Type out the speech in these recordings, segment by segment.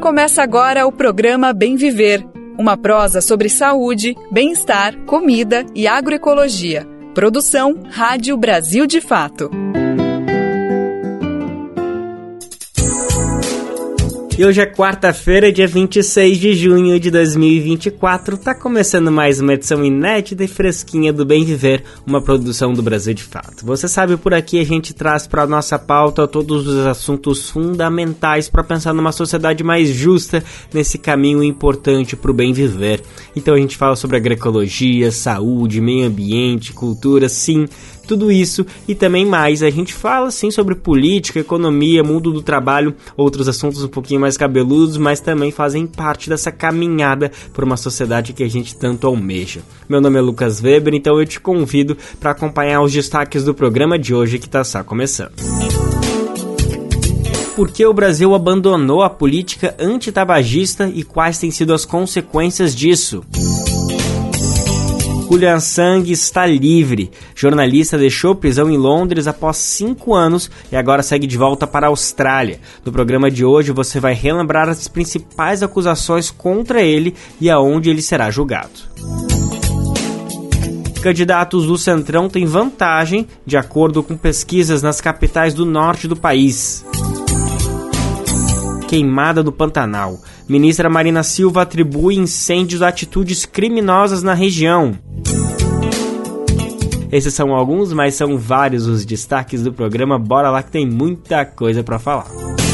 Começa agora o programa Bem Viver, uma prosa sobre saúde, bem-estar, comida e agroecologia. Produção Rádio Brasil de Fato. E hoje é quarta-feira, dia 26 de junho de 2024. Tá começando mais uma edição inédita e fresquinha do Bem Viver, uma produção do Brasil de Fato. Você sabe, por aqui a gente traz para nossa pauta todos os assuntos fundamentais para pensar numa sociedade mais justa, nesse caminho importante para o bem viver. Então a gente fala sobre agroecologia, saúde, meio ambiente, cultura, sim, tudo isso e também mais. A gente fala sim sobre política, economia, mundo do trabalho, outros assuntos um pouquinho mais cabeludos, mas também fazem parte dessa caminhada por uma sociedade que a gente tanto almeja. Meu nome é Lucas Weber, então eu te convido para acompanhar os destaques do programa de hoje que está só começando. Por que o Brasil abandonou a política antitabagista e quais têm sido as consequências disso? Julian Assange está livre. Jornalista deixou prisão em Londres após 5 anos e agora segue de volta para a Austrália. No programa de hoje você vai relembrar as principais acusações contra ele e aonde ele será julgado. Candidatos do Centrão têm vantagem, de acordo com pesquisas nas capitais do norte do país. Queimada do Pantanal. Ministra Marina Silva atribui incêndios a atitudes criminosas na região. Esses são alguns, mas são vários os destaques do programa. Bora lá que tem muita coisa para falar.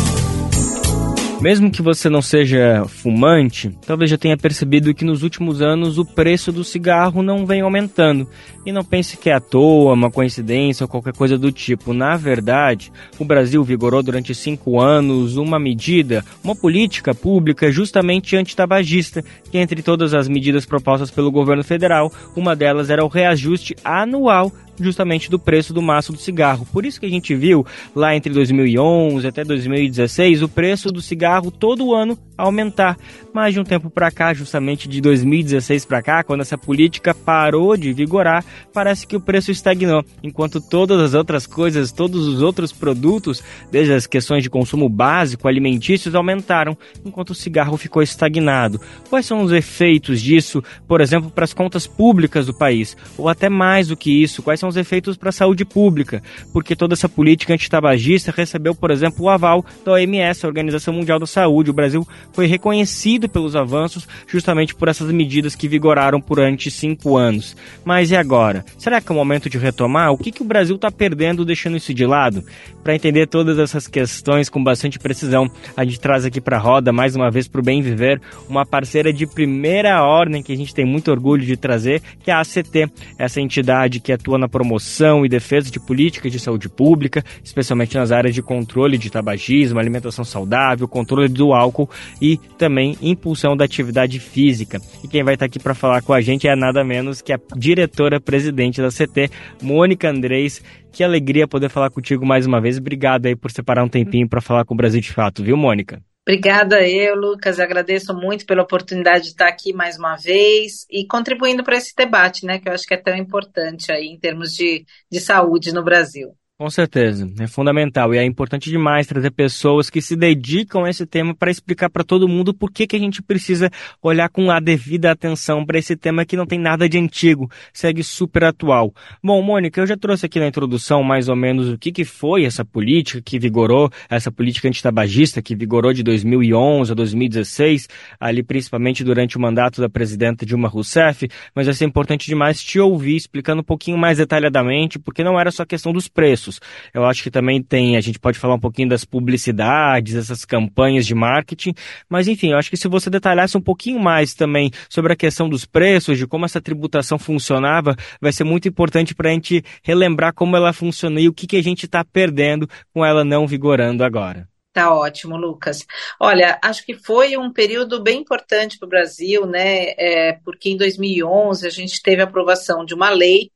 Mesmo que você não seja fumante, talvez já tenha percebido que nos últimos anos o preço do cigarro não vem aumentando. E não pense que é à toa, uma coincidência ou qualquer coisa do tipo. Na verdade, o Brasil vigorou durante 5 anos uma medida, uma política pública justamente antitabagista, que entre todas as medidas propostas pelo governo federal, uma delas era o reajuste anual justamente do preço do maço do cigarro. Por isso que a gente viu lá entre 2011 até 2016 o preço do cigarro todo ano aumentar. Mas de um tempo para cá, justamente de 2016 para cá, quando essa política parou de vigorar, parece que o preço estagnou, enquanto todas as outras coisas, todos os outros produtos, desde as questões de consumo básico, alimentícios, aumentaram, enquanto o cigarro ficou estagnado. Quais são os efeitos disso, por exemplo, para as contas públicas do país? Ou até mais do que isso, quais são os efeitos para a saúde pública? Porque toda essa política antitabagista recebeu, por exemplo, o aval da OMS, a Organização Mundial da Saúde. O Brasil foi reconhecido pelos avanços justamente por essas medidas que vigoraram durante 5 anos. Mas e agora? Será que é o momento de retomar? O que o Brasil está perdendo deixando isso de lado? Para entender todas essas questões com bastante precisão, a gente traz aqui para a roda, mais uma vez para o Bem Viver, uma parceira de primeira ordem que a gente tem muito orgulho de trazer, que é a ACT, essa entidade que atua na promoção e defesa de políticas de saúde pública, especialmente nas áreas de controle de tabagismo, alimentação saudável, controle do álcool e também impulsão da atividade física. E quem vai estar aqui para falar com a gente é nada menos que a diretora-presidente da CT, Mônica Andrés. Que alegria poder falar contigo mais uma vez. Obrigado aí por separar um tempinho para falar com o Brasil de Fato, viu, Mônica? Obrigada Lucas. Agradeço muito pela oportunidade de estar aqui mais uma vez e contribuindo para esse debate, né, que eu acho que é tão importante aí em termos de saúde no Brasil. Com certeza, é fundamental e é importante demais trazer pessoas que se dedicam a esse tema para explicar para todo mundo por que a gente precisa olhar com a devida atenção para esse tema que não tem nada de antigo, segue super atual. Bom, Mônica, eu já trouxe aqui na introdução mais ou menos o que foi essa política que vigorou, essa política antitabagista que vigorou de 2011 a 2016, ali principalmente durante o mandato da presidenta Dilma Rousseff, mas vai ser importante demais te ouvir explicando um pouquinho mais detalhadamente, porque não era só questão dos preços. Eu acho que também a gente pode falar um pouquinho das publicidades, essas campanhas de marketing, mas enfim, eu acho que se você detalhasse um pouquinho mais também sobre a questão dos preços, de como essa tributação funcionava, vai ser muito importante para a gente relembrar como ela funciona e o que a gente está perdendo com ela não vigorando agora. Tá ótimo, Lucas. Olha, acho que foi um período bem importante para o Brasil, né? Porque em 2011 a gente teve a aprovação de uma lei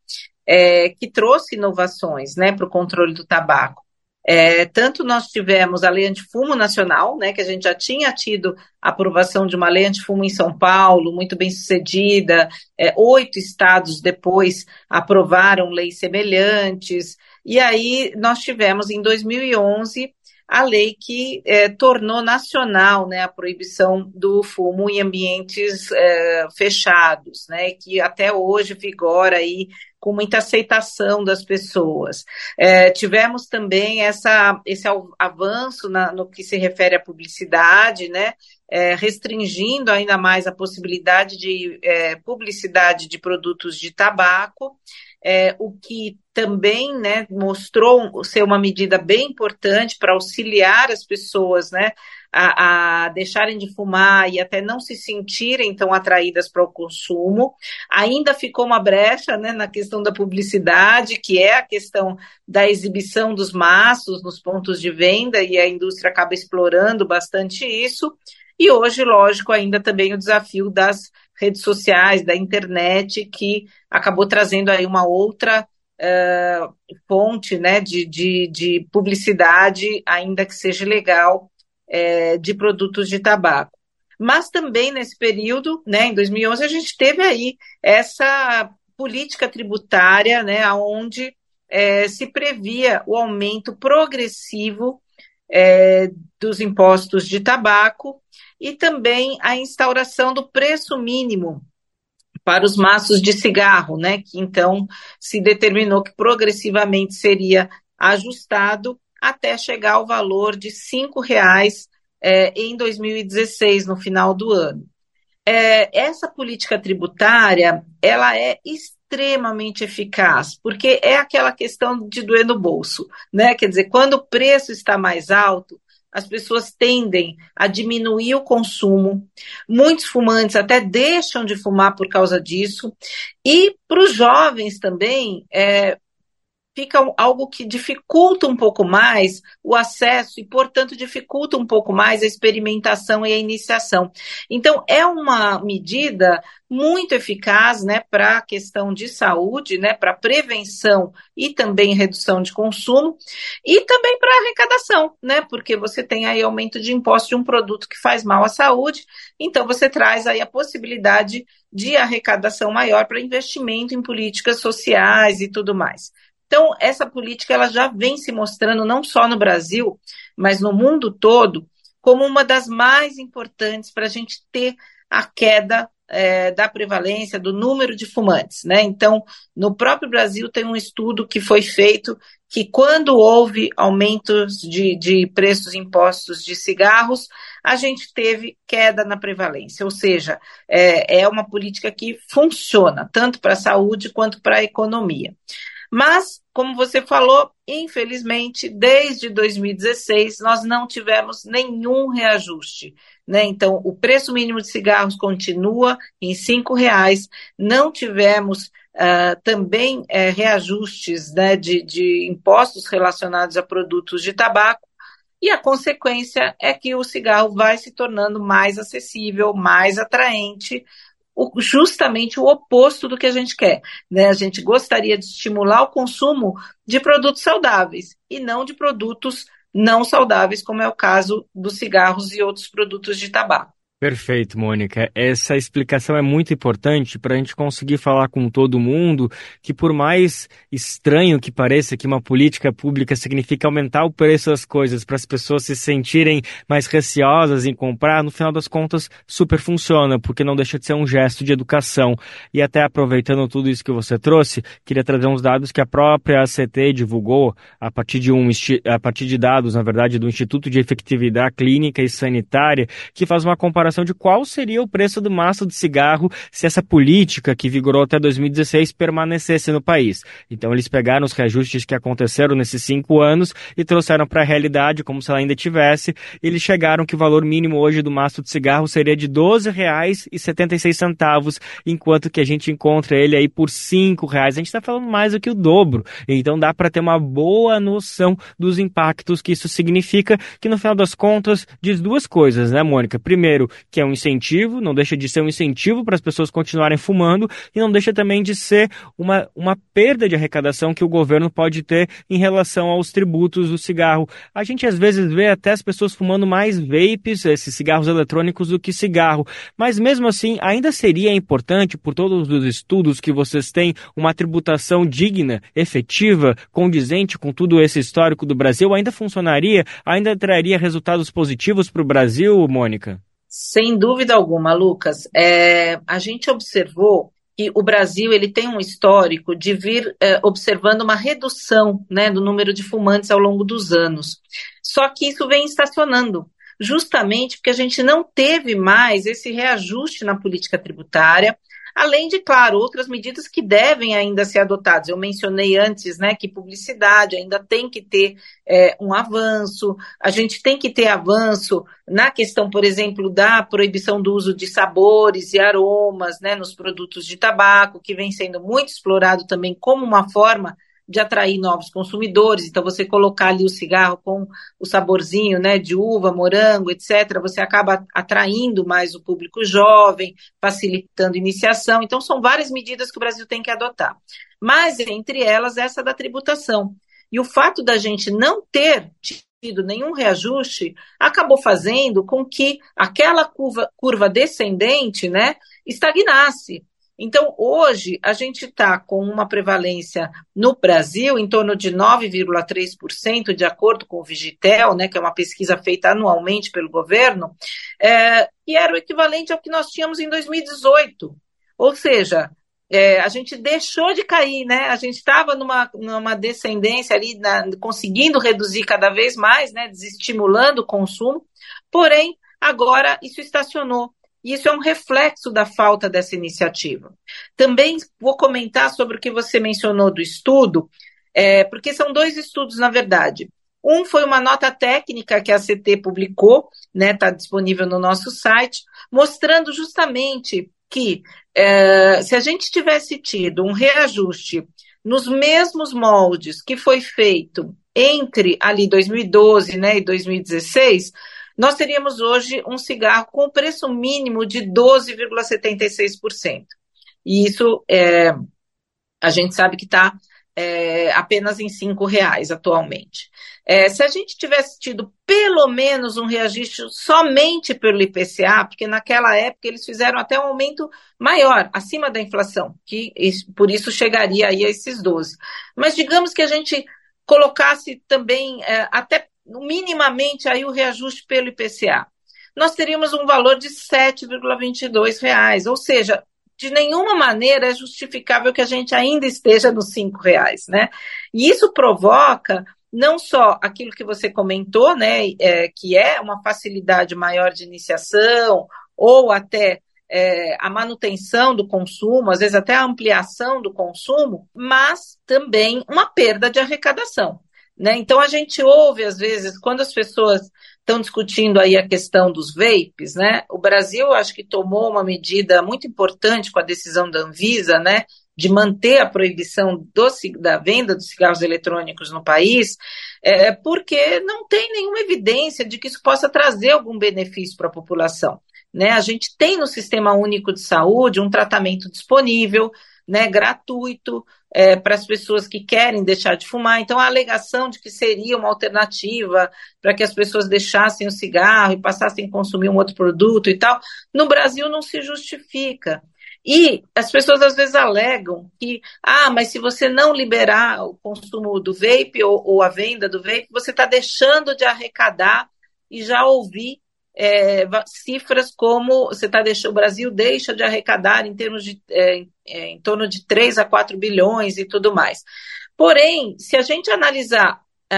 que trouxe inovações, né, para o controle do tabaco. Tanto nós tivemos a Lei Antifumo Nacional, né, que a gente já tinha tido a aprovação de uma Lei Antifumo em São Paulo, muito bem sucedida, 8 estados depois aprovaram leis semelhantes, e aí nós tivemos em 2011 a lei que tornou nacional, né, a proibição do fumo em ambientes fechados, né, que até hoje vigora aí com muita aceitação das pessoas. Tivemos também esse avanço no que se refere à publicidade, né, restringindo ainda mais a possibilidade de publicidade de produtos de tabaco, o que também, né, mostrou ser uma medida bem importante para auxiliar as pessoas, né, a deixarem de fumar e até não se sentirem tão atraídas para o consumo. Ainda ficou uma brecha, né, na questão da publicidade, que é a questão da exibição dos maços nos pontos de venda, e a indústria acaba explorando bastante isso. E hoje, lógico, ainda também o desafio das redes sociais, da internet, que acabou trazendo aí uma outra fonte, né, de publicidade, ainda que seja legal, de produtos de tabaco. Mas também nesse período, né, em 2011, a gente teve aí essa política tributária, né, onde se previa o aumento progressivo dos impostos de tabaco e também a instauração do preço mínimo para os maços de cigarro, né, que então se determinou que progressivamente seria ajustado até chegar ao valor de R$ 5 em 2016, no final do ano. Essa política tributária, ela é extremamente eficaz, porque é aquela questão de doer no bolso, né? Quer dizer, quando o preço está mais alto, as pessoas tendem a diminuir o consumo, muitos fumantes até deixam de fumar por causa disso, e para os jovens também, fica algo que dificulta um pouco mais o acesso e, portanto, dificulta um pouco mais a experimentação e a iniciação. Então, é uma medida muito eficaz, né, para a questão de saúde, né, para prevenção e também redução de consumo, e também para arrecadação, né, porque você tem aí aumento de imposto de um produto que faz mal à saúde, então você traz aí a possibilidade de arrecadação maior para investimento em políticas sociais e tudo mais. Então, essa política ela já vem se mostrando, não só no Brasil, mas no mundo todo, como uma das mais importantes para a gente ter a queda da prevalência, do número de fumantes, né? Então, no próprio Brasil tem um estudo que foi feito que quando houve aumentos de preços impostos de cigarros, a gente teve queda na prevalência, ou seja, é uma política que funciona, tanto para a saúde quanto para a economia. Mas, como você falou, infelizmente, desde 2016, nós não tivemos nenhum reajuste, né? Então, o preço mínimo de cigarros continua em R$ 5, não tivemos também reajustes, né, de impostos relacionados a produtos de tabaco, e a consequência é que o cigarro vai se tornando mais acessível, mais atraente, justamente o oposto do que a gente quer, né? A gente gostaria de estimular o consumo de produtos saudáveis e não de produtos não saudáveis, como é o caso dos cigarros e outros produtos de tabaco. Perfeito, Mônica. Essa explicação é muito importante para a gente conseguir falar com todo mundo que, por mais estranho que pareça que uma política pública significa aumentar o preço das coisas para as pessoas se sentirem mais receosas em comprar, no final das contas super funciona, porque não deixa de ser um gesto de educação. E até aproveitando tudo isso que você trouxe, queria trazer uns dados que a própria ACT divulgou a partir de dados, na verdade, do Instituto de Efetividade Clínica e Sanitária, que faz uma comparação de qual seria o preço do maço de cigarro se essa política que vigorou até 2016 permanecesse no país. Então eles pegaram os reajustes que aconteceram nesses 5 anos e trouxeram para a realidade como se ela ainda tivesse. Eles chegaram que o valor mínimo hoje do maço de cigarro seria de R$ 12,76, enquanto que a gente encontra ele aí por R$ 5. A gente está falando mais do que o dobro. Então dá para ter uma boa noção dos impactos que isso significa, que no final das contas diz duas coisas, né, Mônica? Primeiro, que é um incentivo, não deixa de ser um incentivo para as pessoas continuarem fumando e não deixa também de ser uma perda de arrecadação que o governo pode ter em relação aos tributos do cigarro. A gente às vezes vê até as pessoas fumando mais vapes, esses cigarros eletrônicos, do que cigarro, mas mesmo assim ainda seria importante, por todos os estudos que vocês têm, uma tributação digna, efetiva, condizente com tudo esse histórico do Brasil? Ainda funcionaria? Ainda traria resultados positivos para o Brasil, Mônica? Sem dúvida alguma, Lucas. A gente observou que o Brasil ele tem um histórico de vir observando uma redução, né, do número de fumantes ao longo dos anos. Só que isso vem estacionando, justamente porque a gente não teve mais esse reajuste na política tributária, além de, claro, outras medidas que devem ainda ser adotadas. Eu mencionei antes, né, que publicidade ainda tem que ter um avanço, a gente tem que ter avanço na questão, por exemplo, da proibição do uso de sabores e aromas, né, nos produtos de tabaco, que vem sendo muito explorado também como uma forma de atrair novos consumidores. Então, você colocar ali o cigarro com o saborzinho, né, de uva, morango, etc., você acaba atraindo mais o público jovem, facilitando a iniciação. Então, são várias medidas que o Brasil tem que adotar. Mas, entre elas, essa da tributação. E o fato da gente não ter tido nenhum reajuste acabou fazendo com que aquela curva descendente, né, estagnasse. Então, hoje, a gente está com uma prevalência no Brasil em torno de 9,3%, de acordo com o Vigitel, né, que é uma pesquisa feita anualmente pelo governo, que era o equivalente ao que nós tínhamos em 2018. Ou seja, a gente deixou de cair, né? A gente estava numa descendência ali, conseguindo reduzir cada vez mais, né, desestimulando o consumo, porém, agora isso estacionou. E isso é um reflexo da falta dessa iniciativa. Também vou comentar sobre o que você mencionou do estudo, porque são dois estudos, na verdade. Um foi uma nota técnica que a ACT publicou, né, está disponível no nosso site, mostrando justamente que se a gente tivesse tido um reajuste nos mesmos moldes que foi feito entre ali 2012, né, e 2016, nós teríamos hoje um cigarro com preço mínimo de 12,76%. E isso a gente sabe que está apenas em R$ 5 atualmente. Se a gente tivesse tido pelo menos um reajuste somente pelo IPCA, porque naquela época eles fizeram até um aumento maior, acima da inflação, que por isso chegaria aí a esses 12. Mas digamos que a gente colocasse também até minimamente aí o reajuste pelo IPCA, nós teríamos um valor de R$ 7,22, ou seja, de nenhuma maneira é justificável que a gente ainda esteja nos R$ 5, né? E isso provoca não só aquilo que você comentou, né, que é uma facilidade maior de iniciação, ou até a manutenção do consumo, às vezes até a ampliação do consumo, mas também uma perda de arrecadação. Né? Então, a gente ouve, às vezes, quando as pessoas estão discutindo aí a questão dos vapes, né? O Brasil, acho que tomou uma medida muito importante com a decisão da Anvisa, né, de manter a proibição da venda dos cigarros eletrônicos no país, porque não tem nenhuma evidência de que isso possa trazer algum benefício para a população. Né? A gente tem no Sistema Único de Saúde um tratamento disponível, né, gratuito, para as pessoas que querem deixar de fumar. Então, a alegação de que seria uma alternativa para que as pessoas deixassem o cigarro e passassem a consumir um outro produto e tal, no Brasil não se justifica. E as pessoas às vezes alegam que, mas se você não liberar o consumo do vape ou a venda do vape, você está deixando de arrecadar, e já ouvi cifras como o Brasil deixa de arrecadar em termos de em torno de 3 a 4 bilhões e tudo mais. Porém, se a gente analisar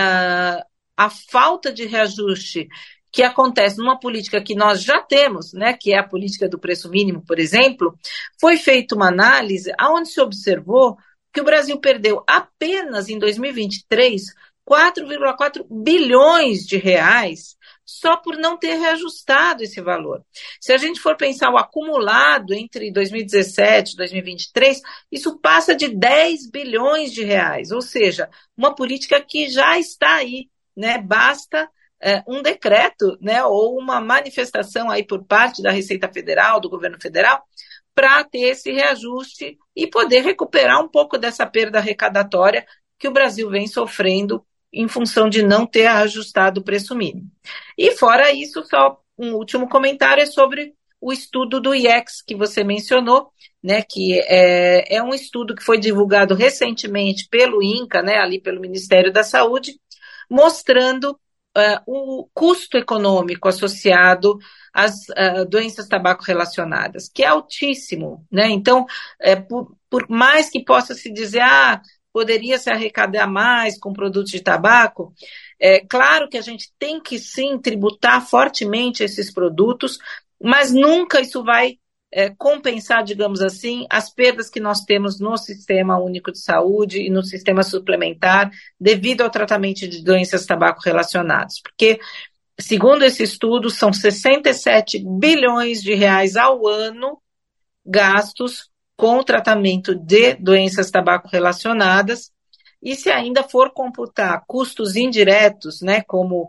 a falta de reajuste que acontece numa política que nós já temos, né, que é a política do preço mínimo, por exemplo, foi feita uma análise onde se observou que o Brasil perdeu apenas em 2023 4,4 bilhões de reais só por não ter reajustado esse valor. Se a gente for pensar o acumulado entre 2017 e 2023, isso passa de 10 bilhões de reais, ou seja, uma política que já está aí, né? Basta um decreto, né, ou uma manifestação aí por parte da Receita Federal, do governo federal, para ter esse reajuste e poder recuperar um pouco dessa perda arrecadatória que o Brasil vem sofrendo em função de não ter ajustado o preço mínimo. E fora isso, só um último comentário é sobre o estudo do IEX que você mencionou, né, que é um estudo que foi divulgado recentemente pelo INCA, né, ali pelo Ministério da Saúde, mostrando o custo econômico associado às doenças tabaco relacionadas, que é altíssimo, né? Então, por mais que possa se dizer, poderia se arrecadar mais com produtos de tabaco, é claro que a gente tem que sim tributar fortemente esses produtos, mas nunca isso vai compensar, digamos assim, as perdas que nós temos no Sistema Único de Saúde e no sistema suplementar devido ao tratamento de doenças tabaco relacionadas. Porque, segundo esse estudo, são 67 bilhões de reais ao ano gastos com o tratamento de doenças tabaco relacionadas, e se ainda for computar custos indiretos, né, como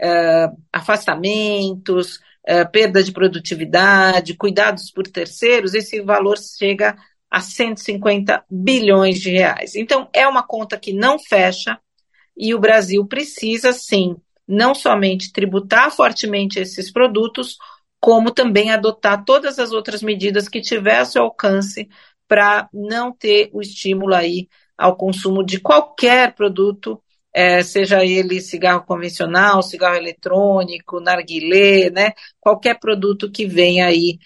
afastamentos, perda de produtividade, cuidados por terceiros, esse valor chega a 150 bilhões de reais. Então, é uma conta que não fecha e o Brasil precisa, sim, não somente tributar fortemente esses produtos, como também adotar todas as outras medidas que tiver ao seu alcance para não ter o estímulo aí ao consumo de qualquer produto, seja ele cigarro convencional, cigarro eletrônico, narguilé, né? Qualquer produto que venha aí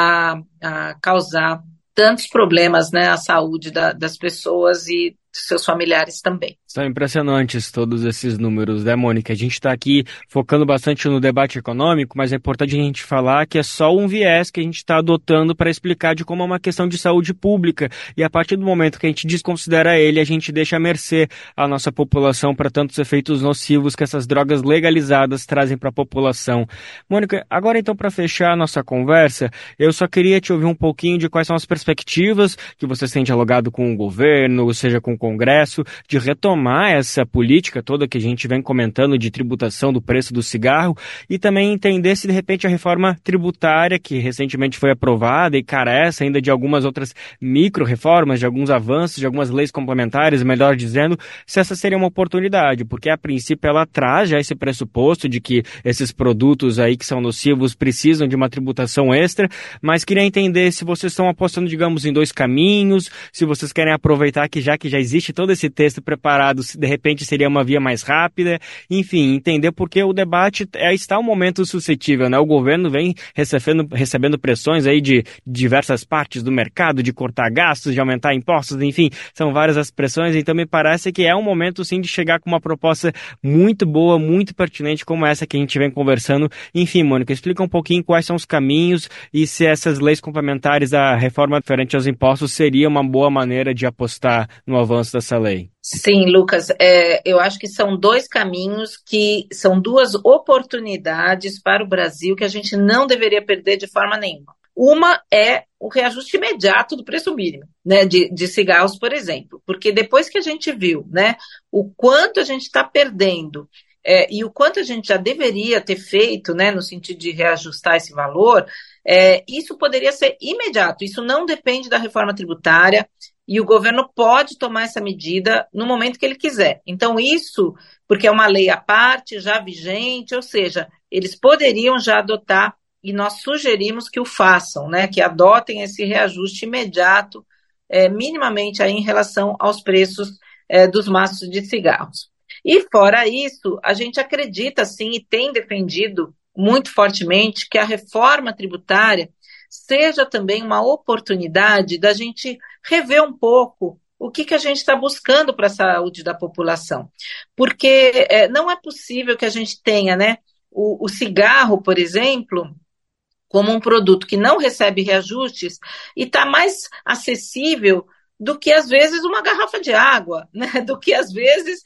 a causar tantos problemas, né, à saúde das pessoas e de seus familiares também. São impressionantes todos esses números, né, Mônica? A gente está aqui focando bastante no debate econômico, mas é importante a gente falar que é só um viés que a gente está adotando para explicar de como é uma questão de saúde pública. E a partir do momento que a gente desconsidera ele, a gente deixa à mercê a nossa população para tantos efeitos nocivos que essas drogas legalizadas trazem para a população. Mônica, agora então para fechar a nossa conversa, eu só queria te ouvir um pouquinho de quais são as perspectivas que vocês têm dialogado com o governo, ou seja, com o Congresso, de retomar essa política toda que a gente vem comentando de tributação do preço do cigarro e também entender se de repente a reforma tributária que recentemente foi aprovada e carece ainda de algumas outras micro-reformas, de alguns avanços, de algumas leis complementares, melhor dizendo, se essa seria uma oportunidade, porque a princípio ela traz já esse pressuposto de que esses produtos aí que são nocivos precisam de uma tributação extra, mas queria entender se vocês estão apostando, digamos, em dois caminhos, se vocês querem aproveitar que já existe todo esse texto preparado, se de repente seria uma via mais rápida, enfim, entender porque o debate está um momento suscetível, né? O governo vem recebendo pressões aí de diversas partes do mercado, de cortar gastos, de aumentar impostos, enfim, são várias as pressões, então me parece que é um momento sim de chegar com uma proposta muito boa, muito pertinente como essa que a gente vem conversando. Enfim, Mônica, explica um pouquinho quais são os caminhos e se essas leis complementares à reforma referente aos impostos seria uma boa maneira de apostar no avanço dessa lei. Sim, Lucas, eu acho que são dois caminhos que são duas oportunidades para o Brasil que a gente não deveria perder de forma nenhuma. Uma é o reajuste imediato do preço mínimo, né, de cigarros, por exemplo, porque depois que a gente viu, né, o quanto a gente está perdendo e o quanto a gente já deveria ter feito, né, no sentido de reajustar esse valor, isso poderia ser imediato, isso não depende da reforma tributária, e o governo pode tomar essa medida no momento que ele quiser. Então, isso, porque é uma lei à parte, já vigente, ou seja, eles poderiam já adotar, e nós sugerimos que o façam, né, que adotem esse reajuste imediato, minimamente aí em relação aos preços dos maços de cigarros. E, fora isso, a gente acredita, sim, e tem defendido muito fortemente que a reforma tributária seja também uma oportunidade da gente rever um pouco o que a gente está buscando para a saúde da população. Porque não é possível que a gente tenha, né, o cigarro, por exemplo, como um produto que não recebe reajustes e está mais acessível do que, às vezes, uma garrafa de água, né? Do que, às vezes,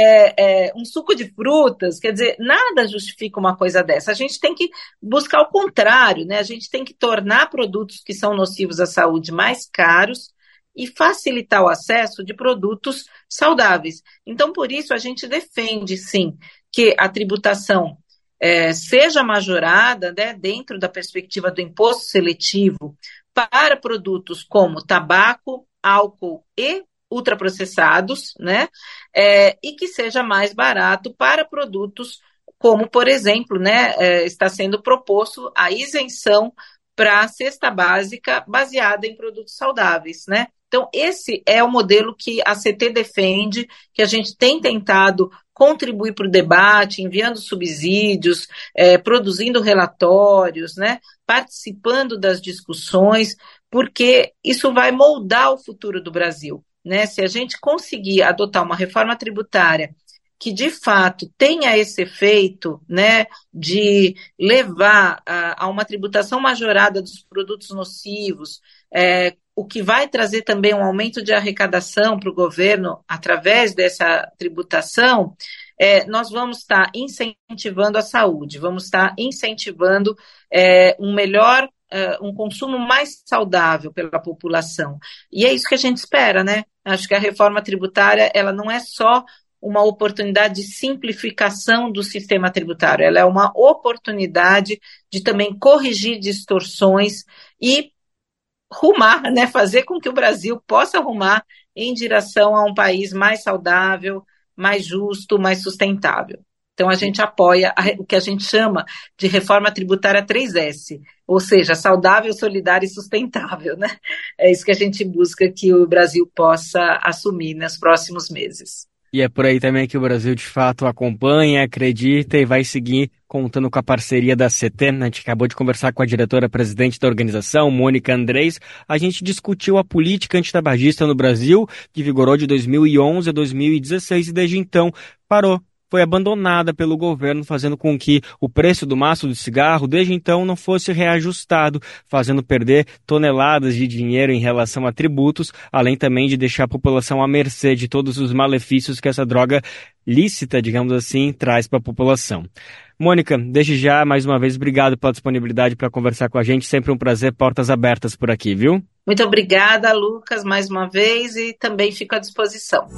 um suco de frutas. Quer dizer, nada justifica uma coisa dessa. A gente tem que buscar o contrário, né? A gente tem que tornar produtos que são nocivos à saúde mais caros e facilitar o acesso de produtos saudáveis. Então, por isso, a gente defende, sim, que a tributação seja majorada, né, dentro da perspectiva do imposto seletivo para produtos como tabaco, álcool e ultraprocessados, né, e que seja mais barato para produtos como, por exemplo, né, está sendo proposto a isenção para a cesta básica baseada em produtos saudáveis, né? Então, esse é o modelo que a CT defende, que a gente tem tentado contribuir para o debate, enviando subsídios, produzindo relatórios, né, participando das discussões, porque isso vai moldar o futuro do Brasil, né? Se a gente conseguir adotar uma reforma tributária que de fato tenha esse efeito, né, de levar a uma tributação majorada dos produtos nocivos, o que vai trazer também um aumento de arrecadação para o governo através dessa tributação, nós vamos estar incentivando a saúde, vamos estar incentivando um consumo mais saudável pela população. E é isso que a gente espera, né? Acho que a reforma tributária, ela não é só uma oportunidade de simplificação do sistema tributário, ela é uma oportunidade de também corrigir distorções e rumar, né, fazer com que o Brasil possa rumar em direção a um país mais saudável, mais justo, mais sustentável. Então, a gente apoia o que a gente chama de reforma tributária 3S, ou seja, saudável, solidária e sustentável, né? É isso que a gente busca que o Brasil possa assumir nos próximos meses. E é por aí também que o Brasil, de fato, acompanha, acredita e vai seguir contando com a parceria da CT. A gente acabou de conversar com a diretora-presidente da organização, Mônica Andrés. A gente discutiu a política antitabagista no Brasil, que vigorou de 2011 a 2016 e desde então parou. Foi abandonada pelo governo, fazendo com que o preço do maço de cigarro, desde então, não fosse reajustado, fazendo perder toneladas de dinheiro em relação a tributos, além também de deixar a população à mercê de todos os malefícios que essa droga lícita, digamos assim, traz para a população. Mônica, desde já, mais uma vez, obrigado pela disponibilidade para conversar com a gente. Sempre um prazer, portas abertas por aqui, viu? Muito obrigada, Lucas, mais uma vez, e também fico à disposição.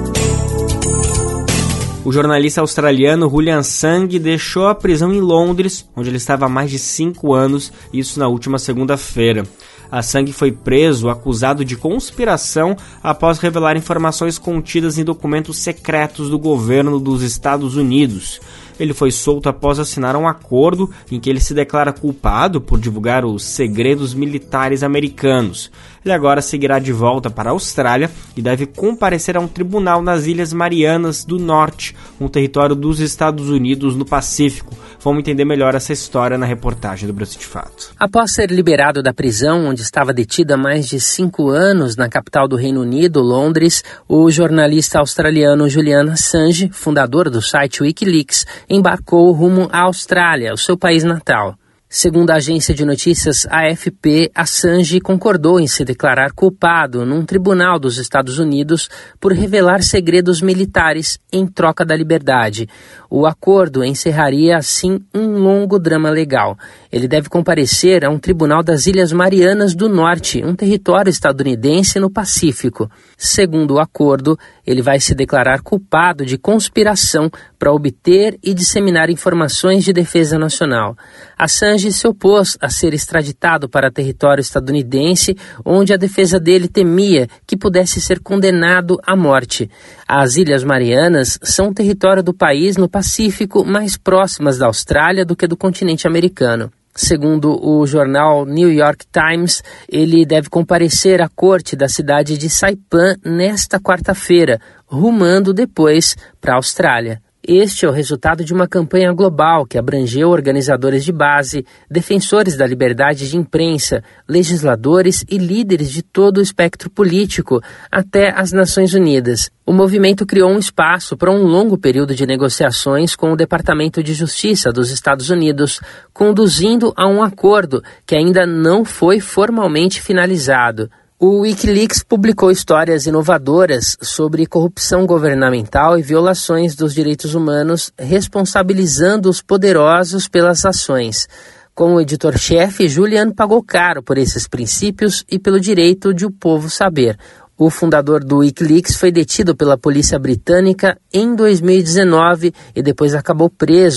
O jornalista australiano Julian Assange deixou a prisão em Londres, onde ele estava há mais de 5 anos, isso na última segunda-feira. Assange foi preso acusado de conspiração após revelar informações contidas em documentos secretos do governo dos Estados Unidos. Ele foi solto após assinar um acordo em que ele se declara culpado por divulgar os segredos militares americanos. Ele agora seguirá de volta para a Austrália e deve comparecer a um tribunal nas Ilhas Marianas do Norte, um território dos Estados Unidos no Pacífico. Vamos entender melhor essa história na reportagem do Brasil de Fato. Após ser liberado da prisão, onde estava detido há mais de 5 anos na capital do Reino Unido, Londres, o jornalista australiano Julian Assange, fundador do site Wikileaks, embarcou rumo à Austrália, o seu país natal. Segundo a agência de notícias AFP, Assange concordou em se declarar culpado num tribunal dos Estados Unidos por revelar segredos militares em troca da liberdade. O acordo encerraria, assim, um longo drama legal. Ele deve comparecer a um tribunal das Ilhas Marianas do Norte, um território estadunidense no Pacífico. Segundo o acordo, ele vai se declarar culpado de conspiração para obter e disseminar informações de defesa nacional. Assange se opôs a ser extraditado para território estadunidense, onde a defesa dele temia que pudesse ser condenado à morte. As Ilhas Marianas são um território do país no Pacífico mais próximas da Austrália do que do continente americano. Segundo o jornal New York Times, ele deve comparecer à corte da cidade de Saipan nesta quarta-feira, rumando depois para a Austrália. Este é o resultado de uma campanha global que abrangeu organizadores de base, defensores da liberdade de imprensa, legisladores e líderes de todo o espectro político, até as Nações Unidas. O movimento criou um espaço para um longo período de negociações com o Departamento de Justiça dos Estados Unidos, conduzindo a um acordo que ainda não foi formalmente finalizado. O Wikileaks publicou histórias inovadoras sobre corrupção governamental e violações dos direitos humanos, responsabilizando os poderosos pelas ações. Como editor-chefe, Julian pagou caro por esses princípios e pelo direito de o povo saber. O fundador do Wikileaks foi detido pela polícia britânica em 2019 e depois acabou preso.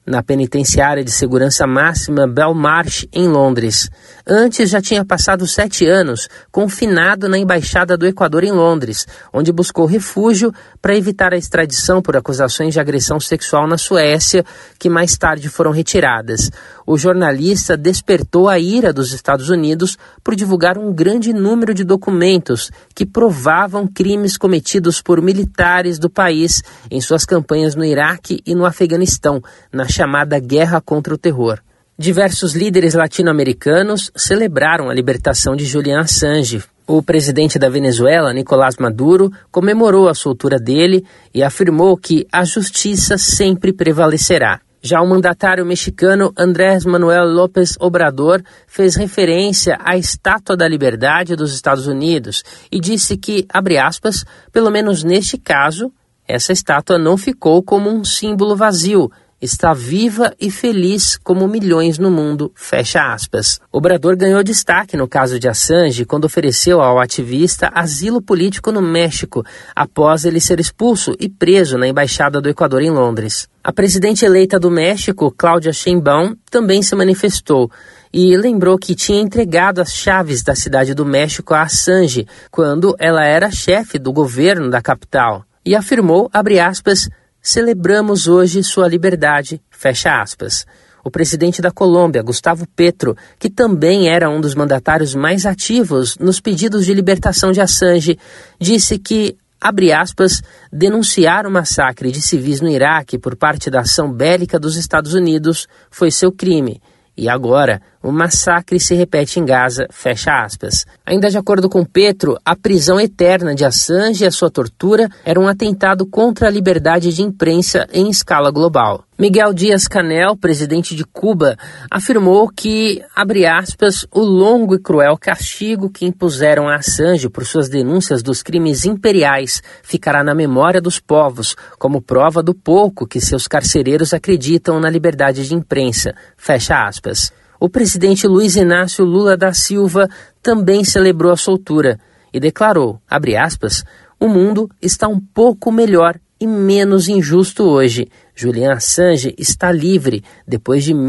na penitenciária de segurança máxima Belmarsh, em Londres. Antes já tinha passado 7 anos confinado na Embaixada do Equador em Londres, onde buscou refúgio para evitar a extradição por acusações de agressão sexual na Suécia, que mais tarde foram retiradas. O jornalista despertou a ira dos Estados Unidos por divulgar um grande número de documentos que provavam crimes cometidos por militares do país em suas campanhas no Iraque e no Afeganistão, na chamada Guerra contra o Terror. Diversos líderes latino-americanos celebraram a libertação de Julian Assange. O presidente da Venezuela, Nicolás Maduro, comemorou a soltura dele e afirmou que a justiça sempre prevalecerá. Já o mandatário mexicano Andrés Manuel López Obrador fez referência à Estátua da Liberdade dos Estados Unidos e disse que, abre aspas, pelo menos neste caso, essa estátua não ficou como um símbolo vazio, está viva e feliz como milhões no mundo, fecha aspas. Obrador ganhou destaque no caso de Assange quando ofereceu ao ativista asilo político no México, após ele ser expulso e preso na Embaixada do Equador em Londres. A presidente eleita do México, Claudia Sheinbaum, também se manifestou e lembrou que tinha entregado as chaves da cidade do México a Assange quando ela era chefe do governo da capital e afirmou, abre aspas, celebramos hoje sua liberdade, fecha aspas. O presidente da Colômbia, Gustavo Petro, que também era um dos mandatários mais ativos nos pedidos de libertação de Assange, disse que, abre aspas, denunciar o massacre de civis no Iraque por parte da ação bélica dos Estados Unidos foi seu crime. E agora, o massacre se repete em Gaza, fecha aspas. Ainda de acordo com Petro, a prisão eterna de Assange e a sua tortura era um atentado contra a liberdade de imprensa em escala global. Miguel Díaz-Canel, presidente de Cuba, afirmou que, abre aspas, o longo e cruel castigo que impuseram a Assange por suas denúncias dos crimes imperiais ficará na memória dos povos, como prova do pouco que seus carcereiros acreditam na liberdade de imprensa, fecha aspas. O presidente Luiz Inácio Lula da Silva também celebrou a soltura e declarou, abre aspas, o mundo está um pouco melhor e menos injusto hoje. Julian Assange está livre depois de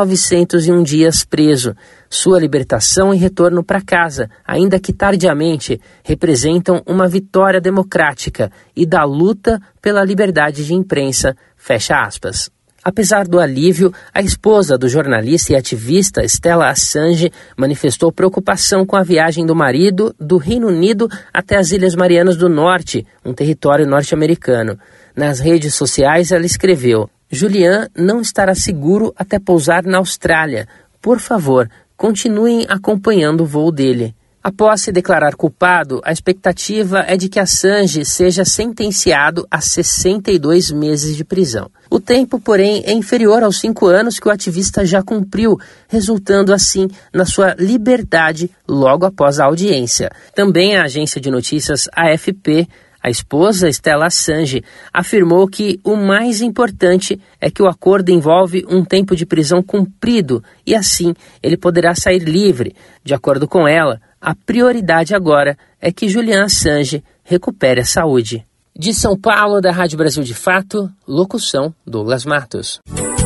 1901 dias preso. Sua libertação e retorno para casa, ainda que tardiamente, representam uma vitória democrática e da luta pela liberdade de imprensa, fecha aspas. Apesar do alívio, a esposa do jornalista e ativista Stella Assange manifestou preocupação com a viagem do marido do Reino Unido até as Ilhas Marianas do Norte, um território norte-americano. Nas redes sociais ela escreveu: Julian não estará seguro até pousar na Austrália. Por favor, continuem acompanhando o voo dele. Após se declarar culpado, a expectativa é de que Assange seja sentenciado a 62 meses de prisão. O tempo, porém, é inferior aos 5 anos que o ativista já cumpriu, resultando assim na sua liberdade logo após a audiência. Também a agência de notícias AFP, a esposa Stella Assange, afirmou que o mais importante é que o acordo envolve um tempo de prisão cumprido e assim ele poderá sair livre. De acordo com ela, a prioridade agora é que Julian Assange recupere a saúde. De São Paulo, da Rádio Brasil de Fato, locução Douglas Matos.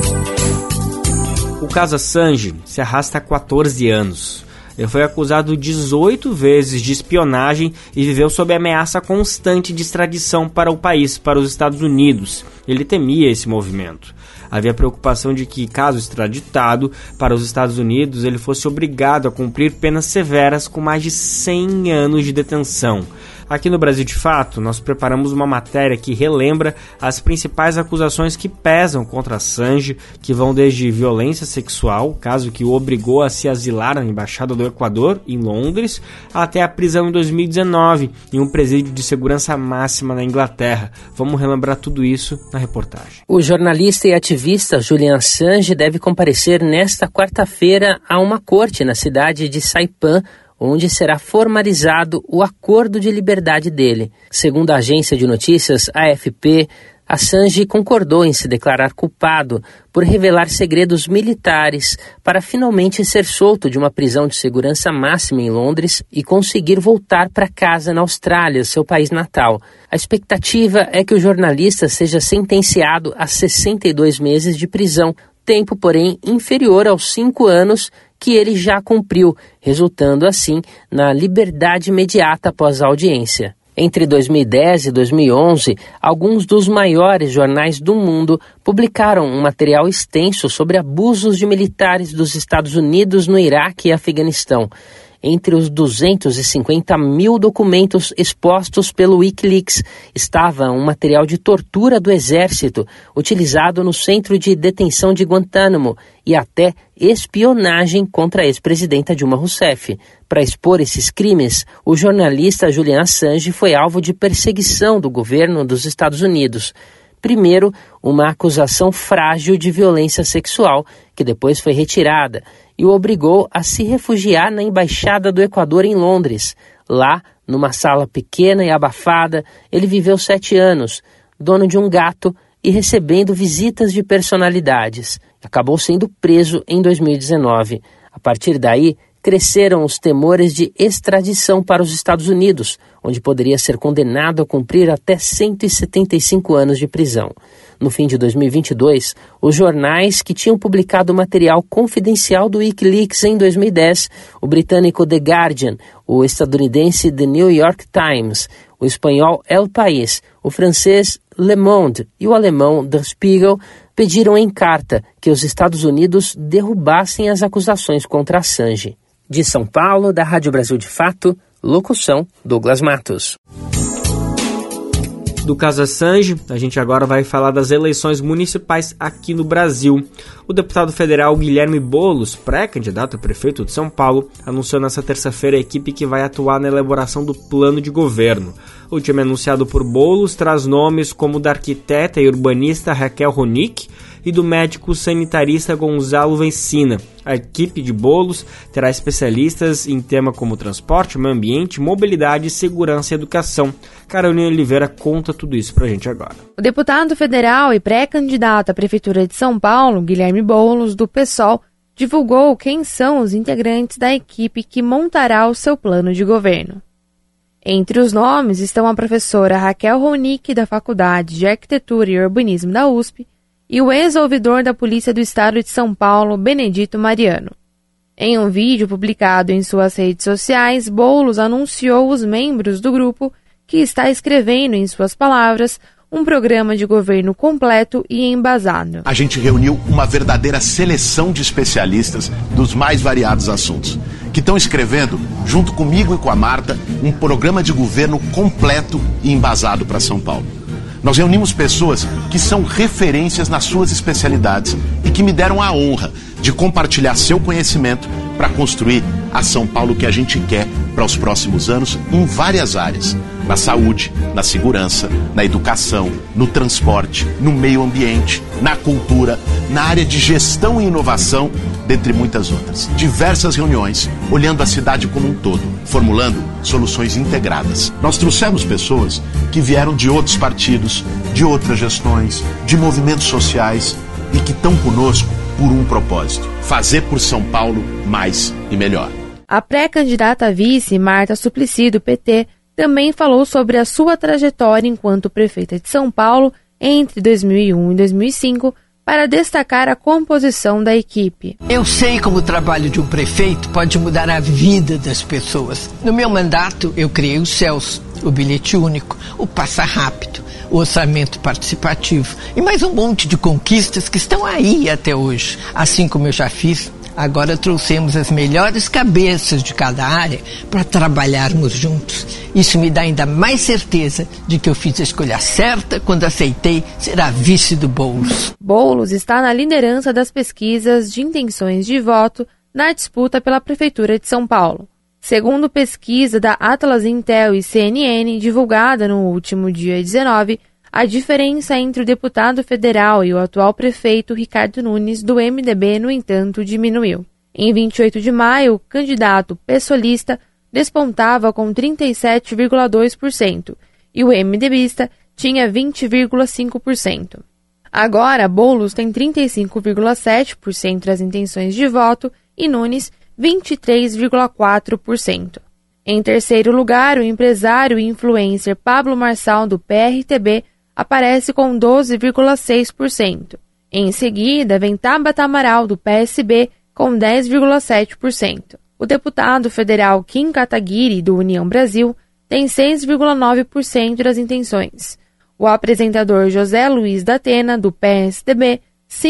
O caso Assange se arrasta há 14 anos. Ele foi acusado 18 vezes de espionagem e viveu sob ameaça constante de extradição para o país, para os Estados Unidos. Ele temia esse movimento. Havia preocupação de que, caso extraditado para os Estados Unidos, ele fosse obrigado a cumprir penas severas com mais de 100 anos de detenção. Aqui no Brasil de Fato, nós preparamos uma matéria que relembra as principais acusações que pesam contra Assange, que vão desde violência sexual, caso que o obrigou a se asilar na Embaixada do Equador, em Londres, até a prisão em 2019, em um presídio de segurança máxima na Inglaterra. Vamos relembrar tudo isso na reportagem. O jornalista e ativista Julian Assange deve comparecer nesta quarta-feira a uma corte na cidade de Saipan, onde será formalizado o acordo de liberdade dele. Segundo a agência de notícias AFP, Assange concordou em se declarar culpado por revelar segredos militares para finalmente ser solto de uma prisão de segurança máxima em Londres e conseguir voltar para casa na Austrália, seu país natal. A expectativa é que o jornalista seja sentenciado a 62 meses de prisão, tempo, porém, inferior aos 5 anos que ele já cumpriu, resultando assim na liberdade imediata após a audiência. Entre 2010 e 2011, alguns dos maiores jornais do mundo publicaram um material extenso sobre abusos de militares dos Estados Unidos no Iraque e Afeganistão. Entre os 250 mil documentos expostos pelo Wikileaks estava um material de tortura do exército utilizado no centro de detenção de Guantánamo e até espionagem contra a ex-presidenta Dilma Rousseff. Para expor esses crimes, o jornalista Julian Assange foi alvo de perseguição do governo dos Estados Unidos. Primeiro, uma acusação frágil de violência sexual, que depois foi retirada, e o obrigou a se refugiar na Embaixada do Equador em Londres. Lá, numa sala pequena e abafada, ele viveu 7 anos, dono de um gato e recebendo visitas de personalidades. Acabou sendo preso em 2019. A partir daí, cresceram os temores de extradição para os Estados Unidos, onde poderia ser condenado a cumprir até 175 anos de prisão. No fim de 2022, os jornais que tinham publicado material confidencial do Wikileaks em 2010, o britânico The Guardian, o estadunidense The New York Times, o espanhol El País, o francês Le Monde e o alemão Der Spiegel, pediram em carta que os Estados Unidos derrubassem as acusações contra Assange. De São Paulo, da Rádio Brasil de Fato, locução Douglas Matos. Do caso Assange, a gente agora vai falar das eleições municipais aqui no Brasil. O deputado federal Guilherme Boulos, pré-candidato a prefeito de São Paulo, anunciou nesta terça-feira a equipe que vai atuar na elaboração do plano de governo. O time anunciado por Boulos traz nomes como o da arquiteta e urbanista Raquel Ronick e do médico sanitarista Gonzalo Vencina. A equipe de Boulos terá especialistas em temas como transporte, meio ambiente, mobilidade, segurança e educação. Carolina Oliveira conta tudo isso pra gente agora. O deputado federal e pré-candidato à Prefeitura de São Paulo, Guilherme Boulos, do PSOL, divulgou quem são os integrantes da equipe que montará o seu plano de governo. Entre os nomes estão a professora Raquel Ronick, da Faculdade de Arquitetura e Urbanismo da USP, e o ex-ouvidor da Polícia do Estado de São Paulo, Benedito Mariano. Em um vídeo publicado em suas redes sociais, Boulos anunciou os membros do grupo que está escrevendo, em suas palavras, um programa de governo completo e embasado. A gente reuniu uma verdadeira seleção de especialistas dos mais variados assuntos, que estão escrevendo, junto comigo e com a Marta, um programa de governo completo e embasado para São Paulo. Nós reunimos pessoas que são referências nas suas especialidades e que me deram a honra de compartilhar seu conhecimento para construir a São Paulo que a gente quer para os próximos anos em várias áreas. Na saúde, na segurança, na educação, no transporte, no meio ambiente, na cultura, na área de gestão e inovação, dentre muitas outras. Diversas reuniões, olhando a cidade como um todo, formulando soluções integradas. Nós trouxemos pessoas que vieram de outros partidos, de outras gestões, de movimentos sociais e que estão conosco por um propósito: fazer por São Paulo mais e melhor. A pré-candidata a vice, Marta Suplicy, do PT, também falou sobre a sua trajetória enquanto prefeita de São Paulo entre 2001 e 2005, para destacar a composição da equipe. Eu sei como o trabalho de um prefeito pode mudar a vida das pessoas. No meu mandato, eu criei o CELS, o bilhete único, o Passa Rápido, o orçamento participativo e mais um monte de conquistas que estão aí até hoje. Assim como eu já fiz, agora trouxemos as melhores cabeças de cada área para trabalharmos juntos. Isso me dá ainda mais certeza de que eu fiz a escolha certa quando aceitei ser a vice do Boulos. Boulos está na liderança das pesquisas de intenções de voto na disputa pela Prefeitura de São Paulo. Segundo pesquisa da Atlas Intel e CNN, divulgada no último dia 19, a diferença entre o deputado federal e o atual prefeito Ricardo Nunes, do MDB, no entanto, diminuiu. Em 28 de maio, o candidato pessoalista despontava com 37,2% e o MDBista tinha 20,5%. Agora, Boulos tem 35,7% das intenções de voto e Nunes 23,4%. Em terceiro lugar, o empresário e influencer Pablo Marçal, do PRTB, aparece com 12,6%. Em seguida, vem Tabata Amaral, do PSB, com 10,7%. O deputado federal Kim Kataguiri, do União Brasil, tem 6,9% das intenções. O apresentador José Luiz da Atena, do PSDB,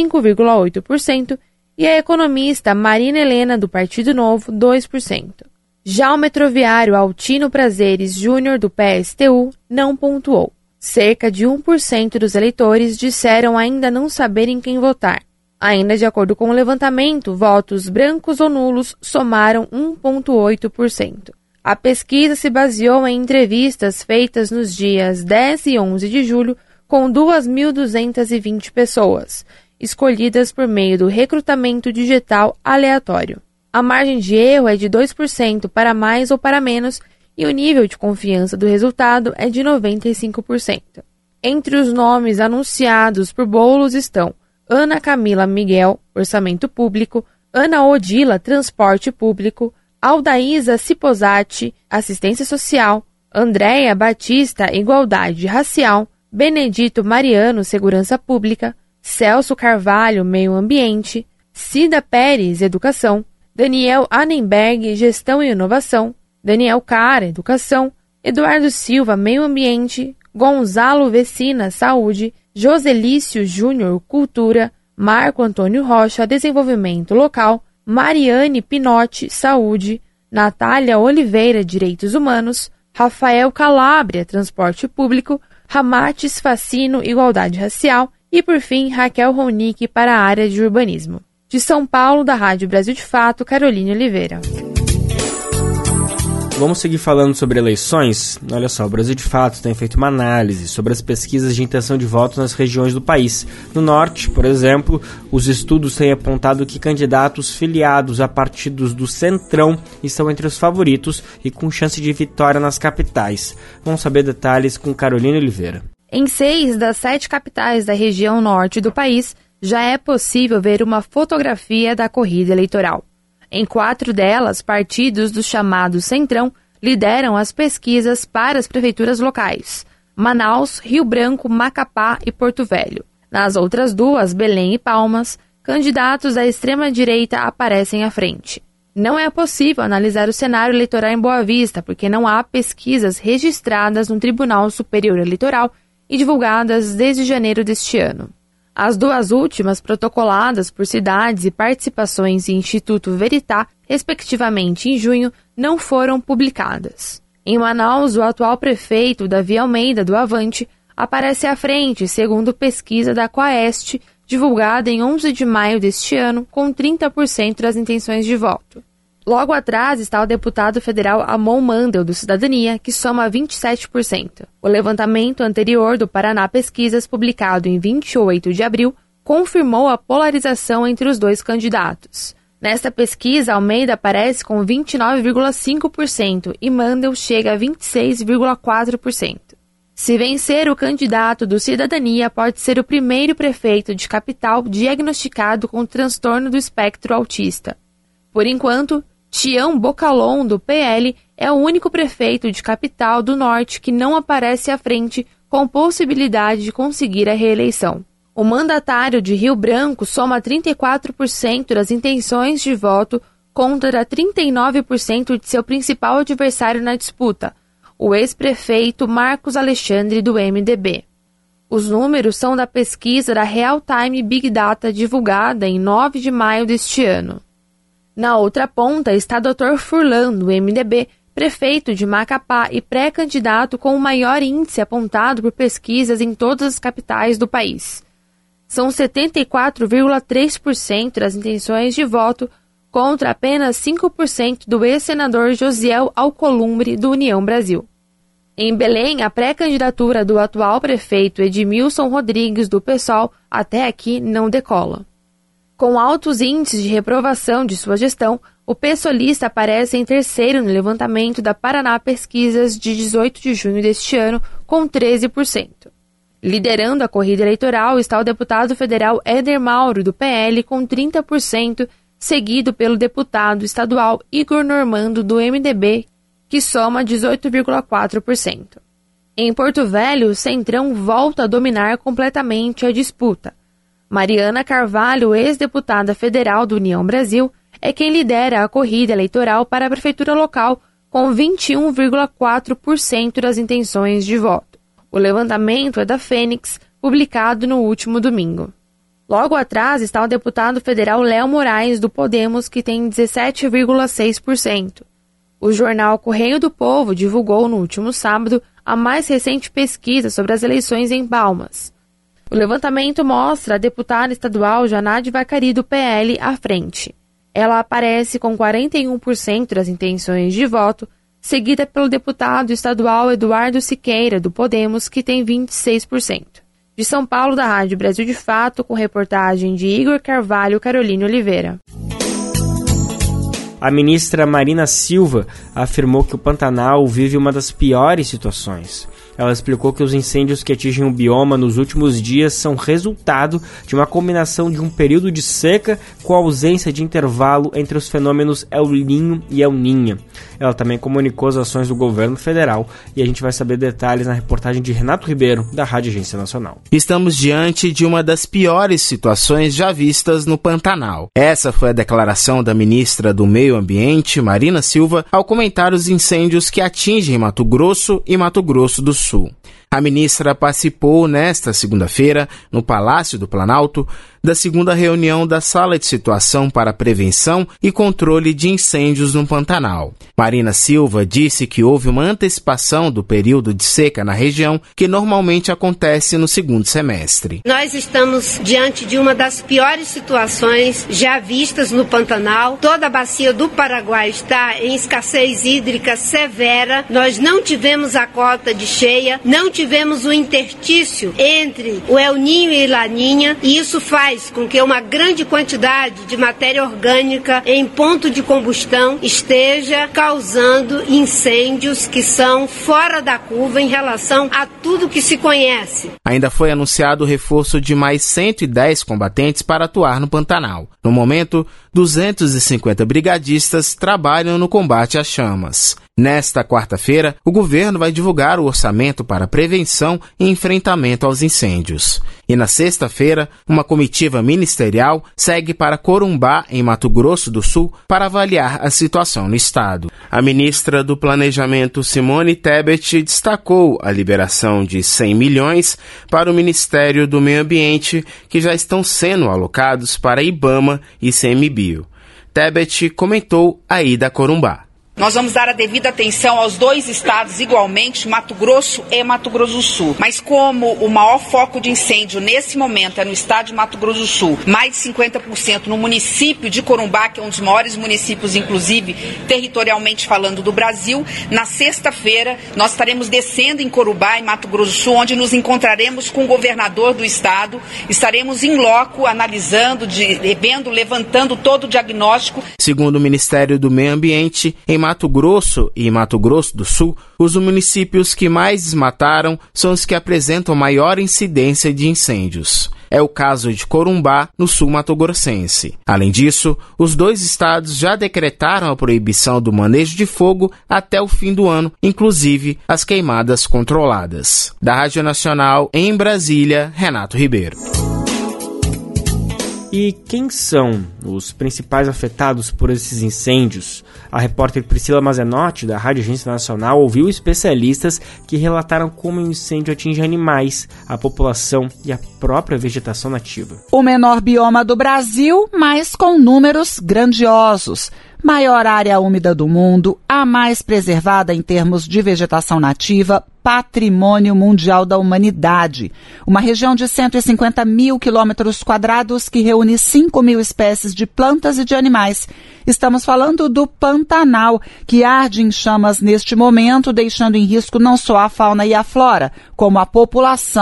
5,8%, e a economista Marina Helena, do Partido Novo, 2%. Já o metroviário Altino Prazeres Júnior, do PSTU, não pontuou. Cerca de 1% dos eleitores disseram ainda não saberem quem votar. Ainda de acordo com o levantamento, votos brancos ou nulos somaram 1,8%. A pesquisa se baseou em entrevistas feitas nos dias 10 e 11 de julho com 2.220 pessoas, escolhidas por meio do recrutamento digital aleatório. A margem de erro é de 2% para mais ou para menos e o nível de confiança do resultado é de 95%. Entre os nomes anunciados por Boulos estão Ana Camila Miguel, Orçamento Público, Ana Odila, Transporte Público, Aldaísa Ciposati, Assistência Social, Andréia Batista, Igualdade Racial, Benedito Mariano, Segurança Pública, Celso Carvalho, Meio Ambiente, Cida Pérez, Educação, Daniel Annenberg, Gestão e Inovação, Daniel Cara, Educação, Eduardo Silva, Meio Ambiente, Gonzalo Vecina, Saúde, Joselício Júnior, Cultura, Marco Antônio Rocha, Desenvolvimento Local, Mariane Pinotti, Saúde, Natália Oliveira, Direitos Humanos, Rafael Calabria, Transporte Público, Ramates Facino, Igualdade Racial e, por fim, Raquel Ronick para a área de Urbanismo. De São Paulo, da Rádio Brasil de Fato, Caroline Oliveira. Vamos seguir falando sobre eleições? Olha só, o Brasil de Fato tem feito uma análise sobre as pesquisas de intenção de voto nas regiões do país. No norte, por exemplo, os estudos têm apontado que candidatos filiados a partidos do Centrão estão entre os favoritos e com chance de vitória nas capitais. Vamos saber detalhes com Carolina Oliveira. Em 6 das 7 capitais da região norte do país, já é possível ver uma fotografia da corrida eleitoral. Em 4 delas, partidos do chamado Centrão lideram as pesquisas para as prefeituras locais: Manaus, Rio Branco, Macapá e Porto Velho. Nas outras 2, Belém e Palmas, candidatos da extrema-direita aparecem à frente. Não é possível analisar o cenário eleitoral em Boa Vista, porque não há pesquisas registradas no Tribunal Superior Eleitoral e divulgadas desde janeiro deste ano. As 2 últimas, protocoladas por cidades e participações em Instituto Veritá, respectivamente em junho, não foram publicadas. Em Manaus, o atual prefeito, Davi Almeida, do Avante, aparece à frente, segundo pesquisa da Quaest, divulgada em 11 de maio deste ano, com 30% das intenções de voto. Logo atrás está o deputado federal Amon Mandel, do Cidadania, que soma 27%. O levantamento anterior do Paraná Pesquisas, publicado em 28 de abril, confirmou a polarização entre os 2 candidatos. Nesta pesquisa, Almeida aparece com 29,5% e Mandel chega a 26,4%. Se vencer, o candidato do Cidadania pode ser o primeiro prefeito de capital diagnosticado com transtorno do espectro autista. Por enquanto, Tião Bocalon, do PL, é o único prefeito de capital do norte que não aparece à frente com possibilidade de conseguir a reeleição. O mandatário de Rio Branco soma 34% das intenções de voto contra 39% de seu principal adversário na disputa, o ex-prefeito Marcos Alexandre, do MDB. Os números são da pesquisa da Real Time Big Data divulgada em 9 de maio deste ano. Na outra ponta está Dr. Furlan, do MDB, prefeito de Macapá e pré-candidato com o maior índice apontado por pesquisas em todas as capitais do país. São 74,3% das intenções de voto contra apenas 5% do ex-senador Josiel Alcolumbre, do União Brasil. Em Belém, a pré-candidatura do atual prefeito Edmilson Rodrigues, do PSOL, até aqui não decola. Com altos índices de reprovação de sua gestão, o PSOLista aparece em terceiro no levantamento da Paraná Pesquisas de 18 de junho deste ano, com 13%. Liderando a corrida eleitoral está o deputado federal Éder Mauro, do PL, com 30%, seguido pelo deputado estadual Igor Normando, do MDB, que soma 18,4%. Em Porto Velho, o Centrão volta a dominar completamente a disputa. Mariana Carvalho, ex-deputada federal do União Brasil, é quem lidera a corrida eleitoral para a prefeitura local, com 21,4% das intenções de voto. O levantamento é da Fênix, publicado no último domingo. Logo atrás está o deputado federal Léo Moraes, do Podemos, que tem 17,6%. O jornal Correio do Povo divulgou no último sábado a mais recente pesquisa sobre as eleições em Palmas. O levantamento mostra a deputada estadual Janade Vacari, do PL, à frente. Ela aparece com 41% das intenções de voto, seguida pelo deputado estadual Eduardo Siqueira, do Podemos, que tem 26%. De São Paulo, da Rádio Brasil de Fato, com reportagem de Igor Carvalho e Caroline Oliveira. A ministra Marina Silva afirmou que o Pantanal vive uma das piores situações. Ela explicou que os incêndios que atingem o bioma nos últimos dias são resultado de uma combinação de um período de seca com a ausência de intervalo entre os fenômenos El Niño e El Niña. Ela também comunicou as ações do governo federal e a gente vai saber detalhes na reportagem de Renato Ribeiro, da Rádio Agência Nacional. Estamos diante de uma das piores situações já vistas no Pantanal. Essa foi a declaração da ministra do Meio Ambiente, Marina Silva, ao comentar os incêndios que atingem Mato Grosso e Mato Grosso do Sul. A ministra participou nesta segunda-feira, no Palácio do Planalto, da segunda reunião da Sala de Situação para Prevenção e Controle de Incêndios no Pantanal. Marina Silva disse que houve uma antecipação do período de seca na região, que normalmente acontece no segundo semestre. Nós estamos diante de uma das piores situações já vistas no Pantanal. Toda a bacia do Paraguai está em escassez hídrica severa. Nós não tivemos a cota de cheia, não tivemos o interstício entre o El Niño e La Niña, e isso faz com que uma grande quantidade de matéria orgânica em ponto de combustão esteja causando incêndios que são fora da curva em relação a tudo que se conhece. Ainda foi anunciado o reforço de mais 110 combatentes para atuar no Pantanal. No momento, 250 brigadistas trabalham no combate às chamas. Nesta quarta-feira, o governo vai divulgar o orçamento para prevenção e enfrentamento aos incêndios. E na sexta-feira, uma comitiva ministerial segue para Corumbá, em Mato Grosso do Sul, para avaliar a situação no estado. A ministra do Planejamento, Simone Tebet, destacou a liberação de 100 milhões para o Ministério do Meio Ambiente, que já estão sendo alocados para IBAMA e CMBio. Tebet comentou a ida a Corumbá. Nós vamos dar a devida atenção aos dois estados igualmente, Mato Grosso e Mato Grosso do Sul. Mas como o maior foco de incêndio nesse momento é no estado de Mato Grosso do Sul, mais de 50% no município de Corumbá, que é um dos maiores municípios, inclusive, territorialmente falando, do Brasil, na sexta-feira nós estaremos descendo em Corumbá, em Mato Grosso do Sul, onde nos encontraremos com o governador do estado, estaremos em loco analisando, vendo, levantando todo o diagnóstico. Segundo o Ministério do Meio Ambiente, em Mato Grosso e Mato Grosso do Sul, os municípios que mais desmataram são os que apresentam maior incidência de incêndios. É o caso de Corumbá, no sul mato-grossense. Além disso, os dois estados já decretaram a proibição do manejo de fogo até o fim do ano, inclusive as queimadas controladas. Da Rádio Nacional, em Brasília, Renato Ribeiro. E quem são os principais afetados por esses incêndios? A repórter Priscila Mazenotti, da Rádio Agência Nacional, ouviu especialistas que relataram como o incêndio atinge animais, a população e a própria vegetação nativa. O menor bioma do Brasil, mas com números grandiosos. Maior área úmida do mundo, a mais preservada em termos de vegetação nativa, Patrimônio Mundial da Humanidade. Uma região de 150 mil quilômetros quadrados que reúne 5 mil espécies de plantas e de animais. Estamos falando do Pantanal, que arde em chamas neste momento, deixando em risco não só a fauna e a flora, como a população,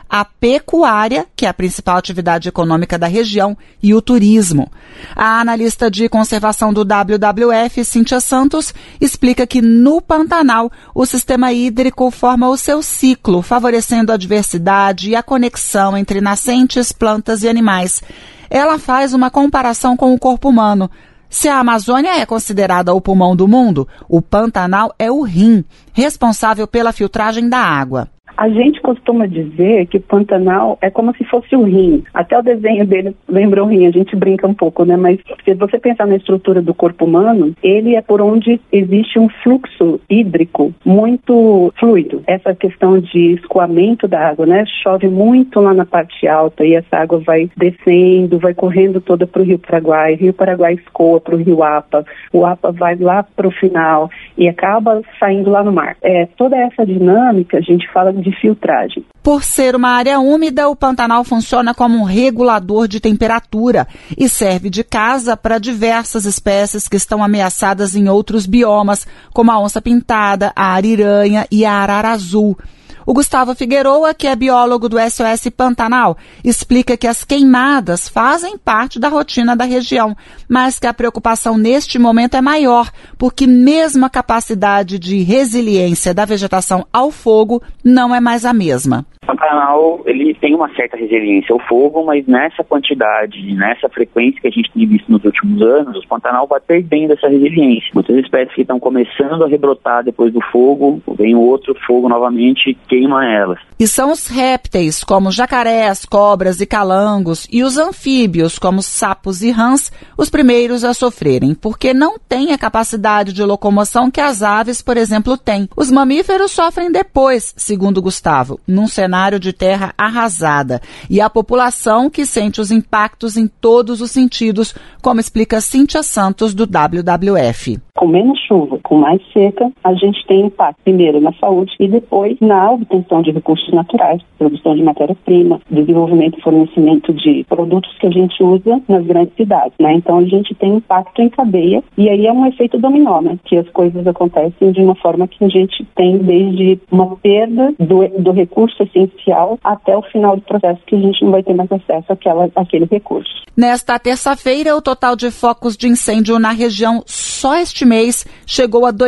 a pecuária, que é a principal atividade econômica da região, e o turismo. A analista de conservação do WWF, Cíntia Santos, explica que no Pantanal o sistema hídrico forma o seu ciclo, favorecendo a diversidade e a conexão entre nascentes, plantas e animais. Ela faz uma comparação com o corpo humano. Se a Amazônia é considerada o pulmão do mundo, o Pantanal é o rim, responsável pela filtragem da água. A gente costuma dizer que o Pantanal é como se fosse o rim. Até o desenho dele lembra o rim, a gente brinca um pouco, né? Mas se você pensar na estrutura do corpo humano, ele é por onde existe um fluxo hídrico muito fluido. Essa questão de escoamento da água, né? Chove muito lá na parte alta e essa água vai descendo, vai correndo toda para o Rio Paraguai. O Rio Paraguai escoa para o Rio Apa. O Apa vai lá para o final e acaba saindo lá no mar. Toda essa dinâmica, a gente fala de filtragem. Por ser uma área úmida, o Pantanal funciona como um regulador de temperatura e serve de casa para diversas espécies que estão ameaçadas em outros biomas, como a onça-pintada, a ariranha e a arara azul. O Gustavo Figueroa, que é biólogo do SOS Pantanal, explica que as queimadas fazem parte da rotina da região, mas que a preocupação neste momento é maior, porque mesmo a capacidade de resiliência da vegetação ao fogo não é mais a mesma. O Pantanal, ele tem uma certa resiliência ao fogo, mas nessa quantidade, nessa frequência que a gente tem visto nos últimos anos, o Pantanal vai perdendo essa resiliência. Muitas espécies que estão começando a rebrotar depois do fogo, vem outro fogo novamente e queima elas. E são os répteis, como jacarés, cobras e calangos, e os anfíbios, como sapos e rãs, os primeiros a sofrerem, porque não têm a capacidade de locomoção que as aves, por exemplo, têm. Os mamíferos sofrem depois, segundo Gustavo, num cenário de terra arrasada, e a população que sente os impactos em todos os sentidos, como explica Cíntia Santos, do WWF. Com menos chuva, com mais seca, a gente tem impacto primeiro na saúde e depois na obtenção de recursos naturais, produção de matéria-prima, desenvolvimento e fornecimento de produtos que a gente usa nas grandes cidades, né? Então a gente tem impacto em cadeia e aí é um efeito dominó, né? Que as coisas acontecem de uma forma que a gente tem desde uma perda do recurso essencial até o final do processo, que a gente não vai ter mais acesso àquele recurso. Nesta terça-feira, o total de focos de incêndio na região só este mês chegou a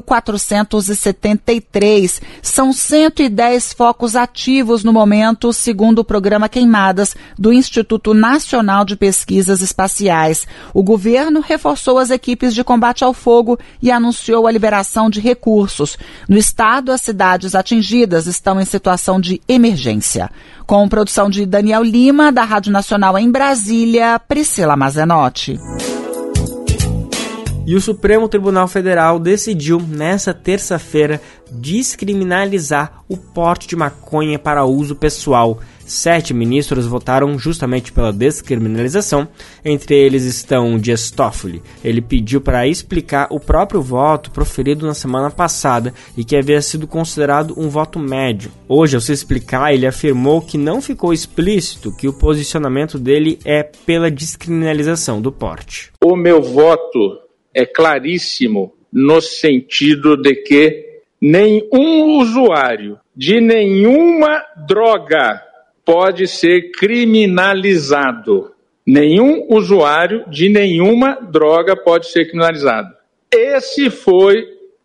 2.473. São 110 focos ativos no momento, segundo o programa Queimadas do Instituto Nacional de Pesquisas Espaciais. O governo reforçou as equipes de combate ao fogo e anunciou a liberação de recursos. No estado, as cidades atingidas estão em situação de emergência. Com produção de Daniel Lima, da Rádio Nacional em Brasília, Priscila Mazenotti. E o Supremo Tribunal Federal decidiu, nesta terça-feira, descriminalizar o porte de maconha para uso pessoal. 7 ministros votaram justamente pela descriminalização. Entre eles estão Dias Toffoli. Ele pediu para explicar o próprio voto proferido na semana passada e que havia sido considerado um voto médio. Hoje, ao se explicar, ele afirmou que não ficou explícito que o posicionamento dele é pela descriminalização do porte. O meu voto é claríssimo no sentido de que nenhum usuário de nenhuma droga pode ser criminalizado. Nenhum usuário de nenhuma droga pode ser criminalizado. Esse foi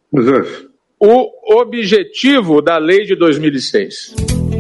o objetivo da lei de 2006.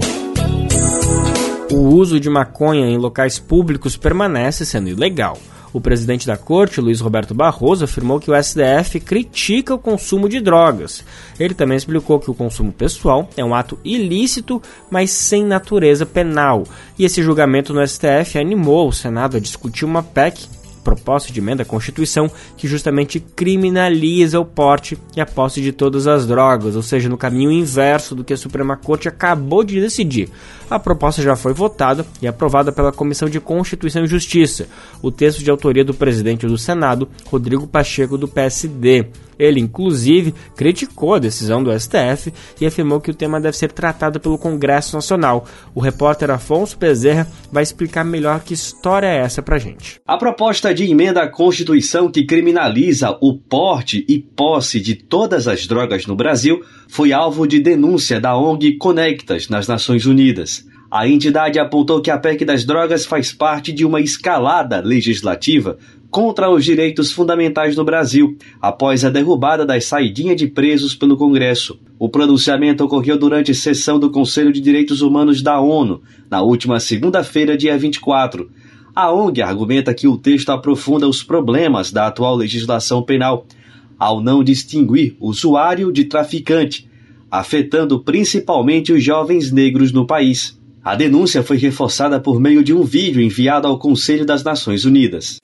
O uso de maconha em locais públicos permanece sendo ilegal. O presidente da Corte, Luiz Roberto Barroso, afirmou que o STF critica o consumo de drogas. Ele também explicou que o consumo pessoal é um ato ilícito, mas sem natureza penal. E esse julgamento no STF animou o Senado a discutir uma PEC, proposta de emenda à Constituição, que justamente criminaliza o porte e a posse de todas as drogas, ou seja, no caminho inverso do que a Suprema Corte acabou de decidir. A proposta já foi votada e aprovada pela Comissão de Constituição e Justiça. O texto de autoria do presidente do Senado, Rodrigo Pacheco, do PSD. Ele, inclusive, criticou a decisão do STF e afirmou que o tema deve ser tratado pelo Congresso Nacional. O repórter Afonso Bezerra vai explicar melhor que história é essa pra gente. A proposta de emenda à Constituição que criminaliza o porte e posse de todas as drogas no Brasil foi alvo de denúncia da ONG Conectas nas Nações Unidas. A entidade apontou que a PEC das drogas faz parte de uma escalada legislativa contra os direitos fundamentais no Brasil, após a derrubada das saidinhas de presos pelo Congresso. O pronunciamento ocorreu durante sessão do Conselho de Direitos Humanos da ONU, na última segunda-feira, dia 24. A ONG argumenta que o texto aprofunda os problemas da atual legislação penal, ao não distinguir usuário de traficante, afetando principalmente os jovens negros no país. A denúncia foi reforçada por meio de um vídeo enviado ao Conselho das Nações Unidas.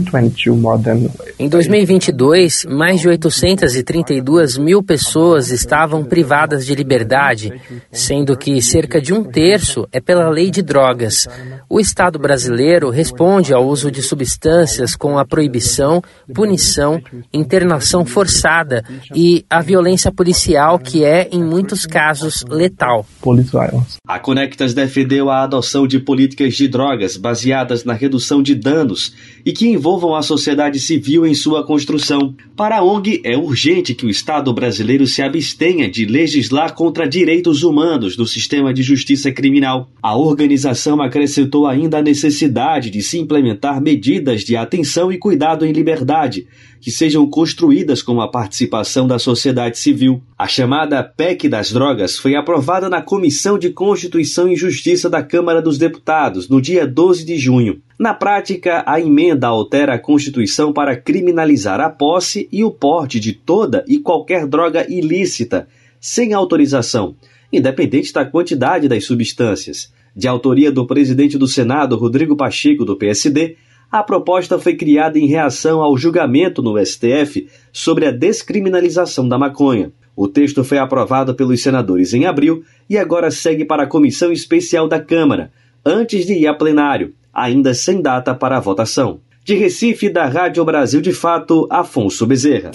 Em 2022, mais de 832 mil pessoas estavam privadas de liberdade, sendo que cerca de 1/3 é pela lei de drogas. O Estado brasileiro responde ao uso de substâncias com a proibição, punição, internação forçada e a violência policial, que é, em muitos casos, letal. A Conectas defendeu a adoção de políticas de drogas baseadas na redução de danos e que envolvam a sociedade civil em sua construção. Para a ONG, é urgente que o Estado brasileiro se abstenha de legislar contra direitos humanos no sistema de justiça criminal. A organização acrescentou ainda a necessidade de se implementar medidas de atenção e cuidado em liberdade, que sejam construídas com a participação da sociedade civil. A chamada PEC das drogas foi aprovada na Comissão de Constituição e Justiça da Câmara dos Deputados no dia 12 de junho. Na prática, a emenda altera a Constituição para criminalizar a posse e o porte de toda e qualquer droga ilícita, sem autorização, independente da quantidade das substâncias. De autoria do presidente do Senado, Rodrigo Pacheco, do PSD, a proposta foi criada em reação ao julgamento no STF sobre a descriminalização da maconha. O texto foi aprovado pelos senadores em abril e agora segue para a Comissão Especial da Câmara, antes de ir a plenário, ainda sem data para a votação. De Recife, da Rádio Brasil de Fato, Afonso Bezerra.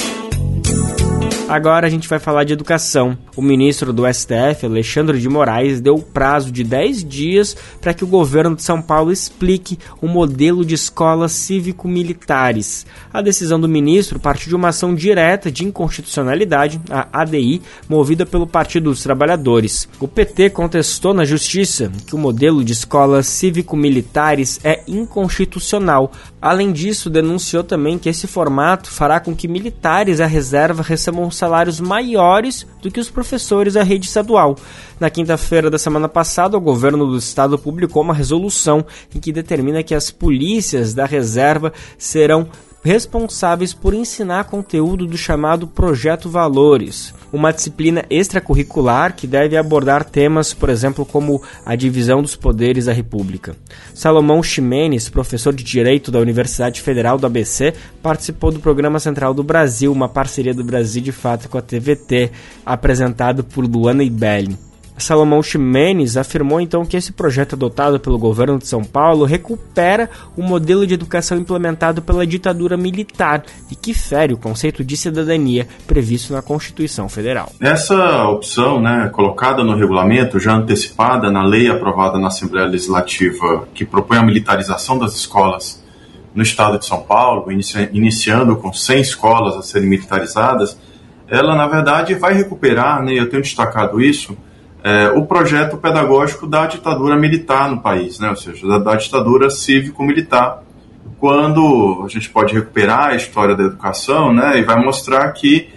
Agora a gente vai falar de educação. O ministro do STF, Alexandre de Moraes, deu prazo de 10 dias para que o governo de São Paulo explique o modelo de escolas cívico-militares. A decisão do ministro partiu de uma ação direta de inconstitucionalidade, a ADI, movida pelo Partido dos Trabalhadores. O PT contestou na Justiça que o modelo de escolas cívico-militares é inconstitucional. Além disso, denunciou também que esse formato fará com que militares à reserva recebam salários maiores do que os professores da rede estadual. Na quinta-feira da semana passada, o governo do estado publicou uma resolução em que determina que as polícias da reserva serão responsáveis por ensinar conteúdo do chamado Projeto Valores, uma disciplina extracurricular que deve abordar temas, por exemplo, como a divisão dos poderes da República. Salomão Ximenes, professor de Direito da Universidade Federal do ABC, participou do Programa Central do Brasil, uma parceria do Brasil de Fato com a TVT, apresentado por Luana Ibelli. Salomão Ximenes afirmou então que esse projeto adotado pelo governo de São Paulo recupera o modelo de educação implementado pela ditadura militar e que fere o conceito de cidadania previsto na Constituição Federal. Essa opção, colocada no regulamento, já antecipada na lei aprovada na Assembleia Legislativa, que propõe a militarização das escolas no estado de São Paulo, iniciando com 100 escolas a serem militarizadas, ela na verdade vai recuperar, eu tenho destacado isso, o projeto pedagógico da ditadura militar no país, ou seja, da ditadura cívico-militar, quando a gente pode recuperar a história da educação, e vai mostrar que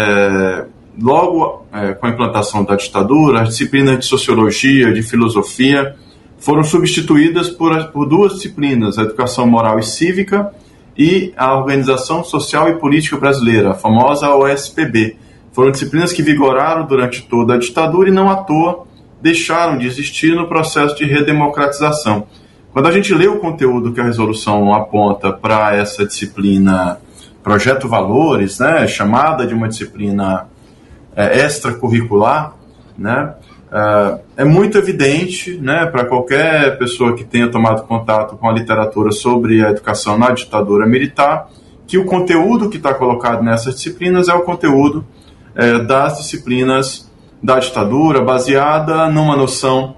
logo com a implantação da ditadura, as disciplinas de sociologia, de filosofia, foram substituídas por duas disciplinas, a educação moral e cívica e a organização social e política brasileira, a famosa OSPB. Foram disciplinas que vigoraram durante toda a ditadura e não à toa deixaram de existir no processo de redemocratização. Quando a gente lê o conteúdo que a resolução aponta para essa disciplina Projeto Valores, chamada de uma disciplina extracurricular, é muito evidente para qualquer pessoa que tenha tomado contato com a literatura sobre a educação na ditadura militar, que o conteúdo que está colocado nessas disciplinas é o conteúdo das disciplinas da ditadura, baseada numa noção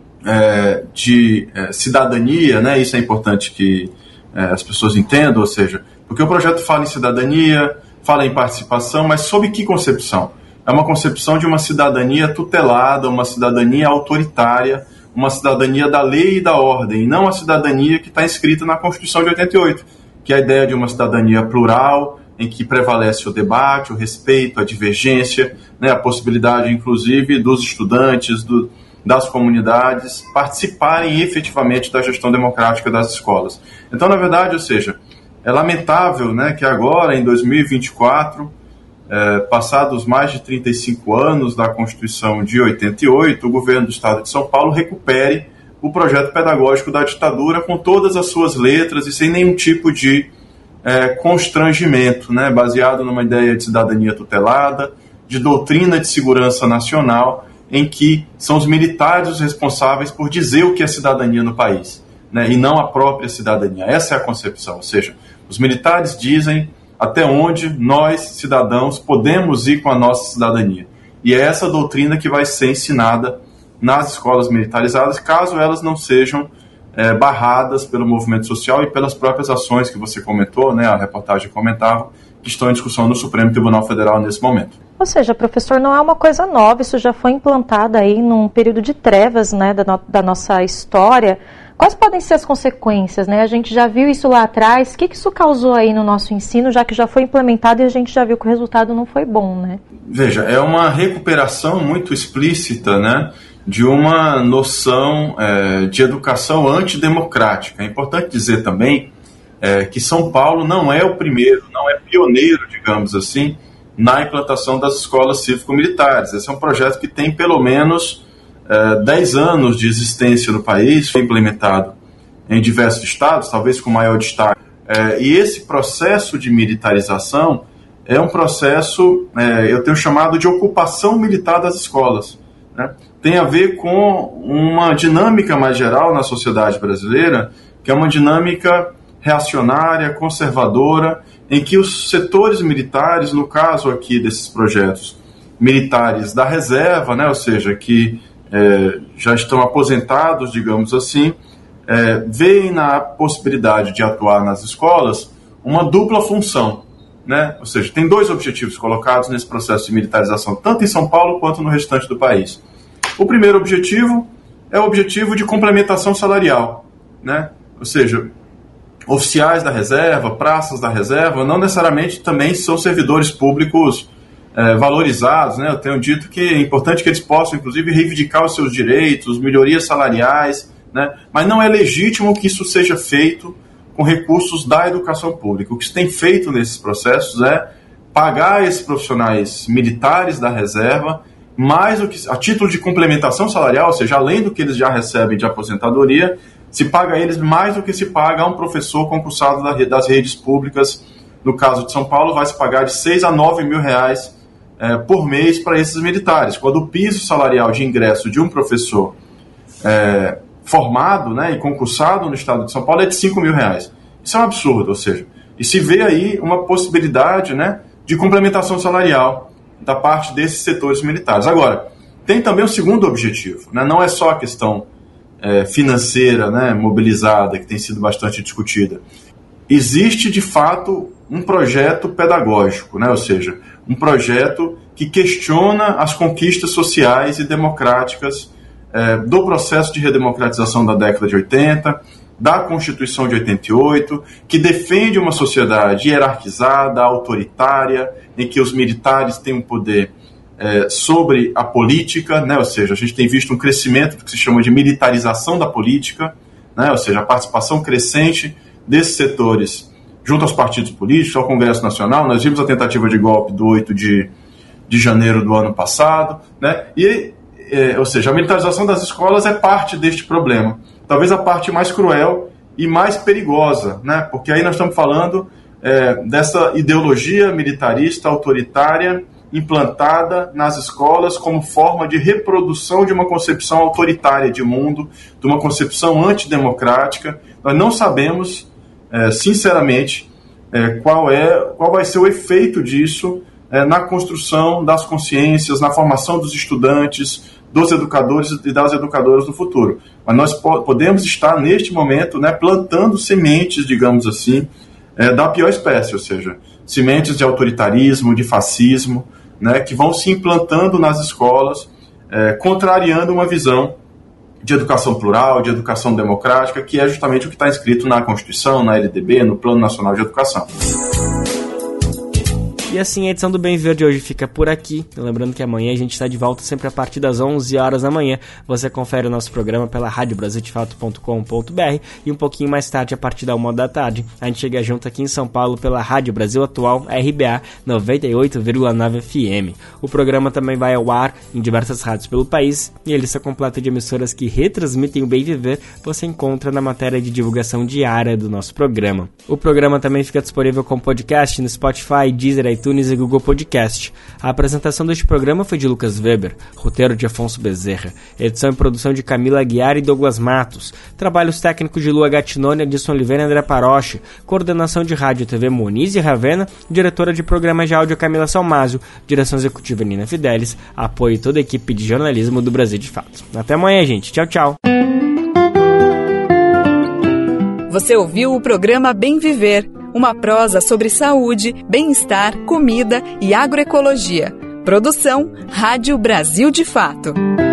de cidadania, isso é importante que as pessoas entendam, ou seja, porque o projeto fala em cidadania, fala em participação, mas sob que concepção? É uma concepção de uma cidadania tutelada, uma cidadania autoritária, uma cidadania da lei e da ordem, e não a cidadania que está inscrita na Constituição de 88, que é a ideia de uma cidadania plural, em que prevalece o debate, o respeito, a divergência, né, a possibilidade, inclusive, dos estudantes, das comunidades participarem efetivamente da gestão democrática das escolas. Então, na verdade, ou seja, é lamentável, né, que agora, em 2024, passados mais de 35 anos da Constituição de 88, o governo do Estado de São Paulo recupere o projeto pedagógico da ditadura com todas as suas letras e sem nenhum tipo de constrangimento, né, baseado numa ideia de cidadania tutelada, de doutrina de segurança nacional, em que são os militares os responsáveis por dizer o que é cidadania no país, né, e não a própria cidadania. Essa é a concepção, ou seja, os militares dizem até onde nós, cidadãos, podemos ir com a nossa cidadania. E é essa doutrina que vai ser ensinada nas escolas militarizadas, caso elas não sejam barradas pelo movimento social e pelas próprias ações que você comentou, né, a reportagem comentava, que estão em discussão no Supremo Tribunal Federal nesse momento. Ou seja, professor, não é uma coisa nova, isso já foi implantado aí num período de trevas, né, da nossa história. Quais podem ser as consequências, né? A gente já viu isso lá atrás, o que isso causou aí no nosso ensino, já que já foi implementado e a gente já viu que o resultado não foi bom, né? Veja, é uma recuperação muito explícita, né, de uma noção de educação antidemocrática. É importante dizer também que São Paulo não é o primeiro, não é pioneiro, digamos assim, na implantação das escolas cívico-militares. Esse é um projeto que tem pelo menos 10 anos de existência no país, foi implementado em diversos estados, talvez com maior destaque. E esse processo de militarização é um processo, eu tenho chamado de ocupação militar das escolas, né? Tem a ver com uma dinâmica mais geral na sociedade brasileira, que é uma dinâmica reacionária, conservadora, em que os setores militares, no caso aqui desses projetos militares da reserva, né, ou seja, que já estão aposentados, digamos assim, veem na possibilidade de atuar nas escolas uma dupla função, né? Ou seja, tem dois objetivos colocados nesse processo de militarização, tanto em São Paulo quanto no restante do país. O primeiro objetivo é o objetivo de complementação salarial, né? Ou seja, oficiais da reserva, praças da reserva, não necessariamente também são servidores públicos valorizados, né? Eu tenho dito que é importante que eles possam, inclusive, reivindicar os seus direitos, melhorias salariais, né? Mas não é legítimo que isso seja feito com recursos da educação pública. O que se tem feito nesses processos é pagar esses profissionais militares da reserva mais do que a título de complementação salarial, ou seja, além do que eles já recebem de aposentadoria, se paga a eles mais do que se paga a um professor concursado das redes públicas. No caso de São Paulo, vai se pagar de 6 a 9 mil reais por mês para esses militares, quando o piso salarial de ingresso de um professor formado, né, e concursado no estado de São Paulo é de 5 mil reais. Isso é um absurdo, ou seja, e se vê aí uma possibilidade, né, de complementação salarial da parte desses setores militares. Agora, tem também o segundo objetivo, né, não é só a questão financeira, né, mobilizada, que tem sido bastante discutida. Existe, de fato, um projeto pedagógico, né, ou seja, um projeto que questiona as conquistas sociais e democráticas do processo de redemocratização da década de 80, da Constituição de 88, que defende uma sociedade hierarquizada, autoritária, em que os militares têm um poder sobre a política, né? Ou seja, a gente tem visto um crescimento do que se chama de militarização da política, né? Ou seja, a participação crescente desses setores junto aos partidos políticos, ao Congresso Nacional. Nós vimos a tentativa de golpe do 8 de janeiro do ano passado, né? Ou seja, a militarização das escolas é parte deste problema. Talvez a parte mais cruel e mais perigosa, né? Porque aí nós estamos falando dessa ideologia militarista, autoritária, implantada nas escolas como forma de reprodução de uma concepção autoritária de mundo, de uma concepção antidemocrática. Nós não sabemos, sinceramente, qual vai ser o efeito disso na construção das consciências, na formação dos estudantes, dos educadores e das educadoras do futuro. Mas nós podemos estar, neste momento, né, plantando sementes, digamos assim, da pior espécie, ou seja, sementes de autoritarismo, de fascismo, né, que vão se implantando nas escolas, contrariando uma visão de educação plural, de educação democrática, que é justamente o que está escrito na Constituição, na LDB, no Plano Nacional de Educação. E assim, a edição do Bem Viver de hoje fica por aqui. Lembrando que amanhã a gente está de volta sempre a partir das 11 horas da manhã. Você confere o nosso programa pela radiobrasildefato.com.br e um pouquinho mais tarde, a partir da 1 da tarde, a gente chega junto aqui em São Paulo pela Rádio Brasil Atual, RBA 98,9 FM. O programa também vai ao ar em diversas rádios pelo país e a lista completa de emissoras que retransmitem o Bem Viver você encontra na matéria de divulgação diária do nosso programa. O programa também fica disponível como podcast no Spotify, Deezer, iTunes e Google Podcast. A apresentação deste programa foi de Lucas Weber, roteiro de Afonso Bezerra, edição e produção de Camila Aguiar e Douglas Matos, trabalhos técnicos de Lua Gattinone, Edson Oliveira e André Paroche, coordenação de rádio e TV Moniz e Ravena, diretora de programas de áudio Camila Salmásio, direção executiva Nina Fidelis, apoio e toda a equipe de jornalismo do Brasil de Fato. Até amanhã, gente. Tchau, tchau. Você ouviu o programa Bem Viver, uma prosa sobre saúde, bem-estar, comida e agroecologia. Produção Rádio Brasil de Fato.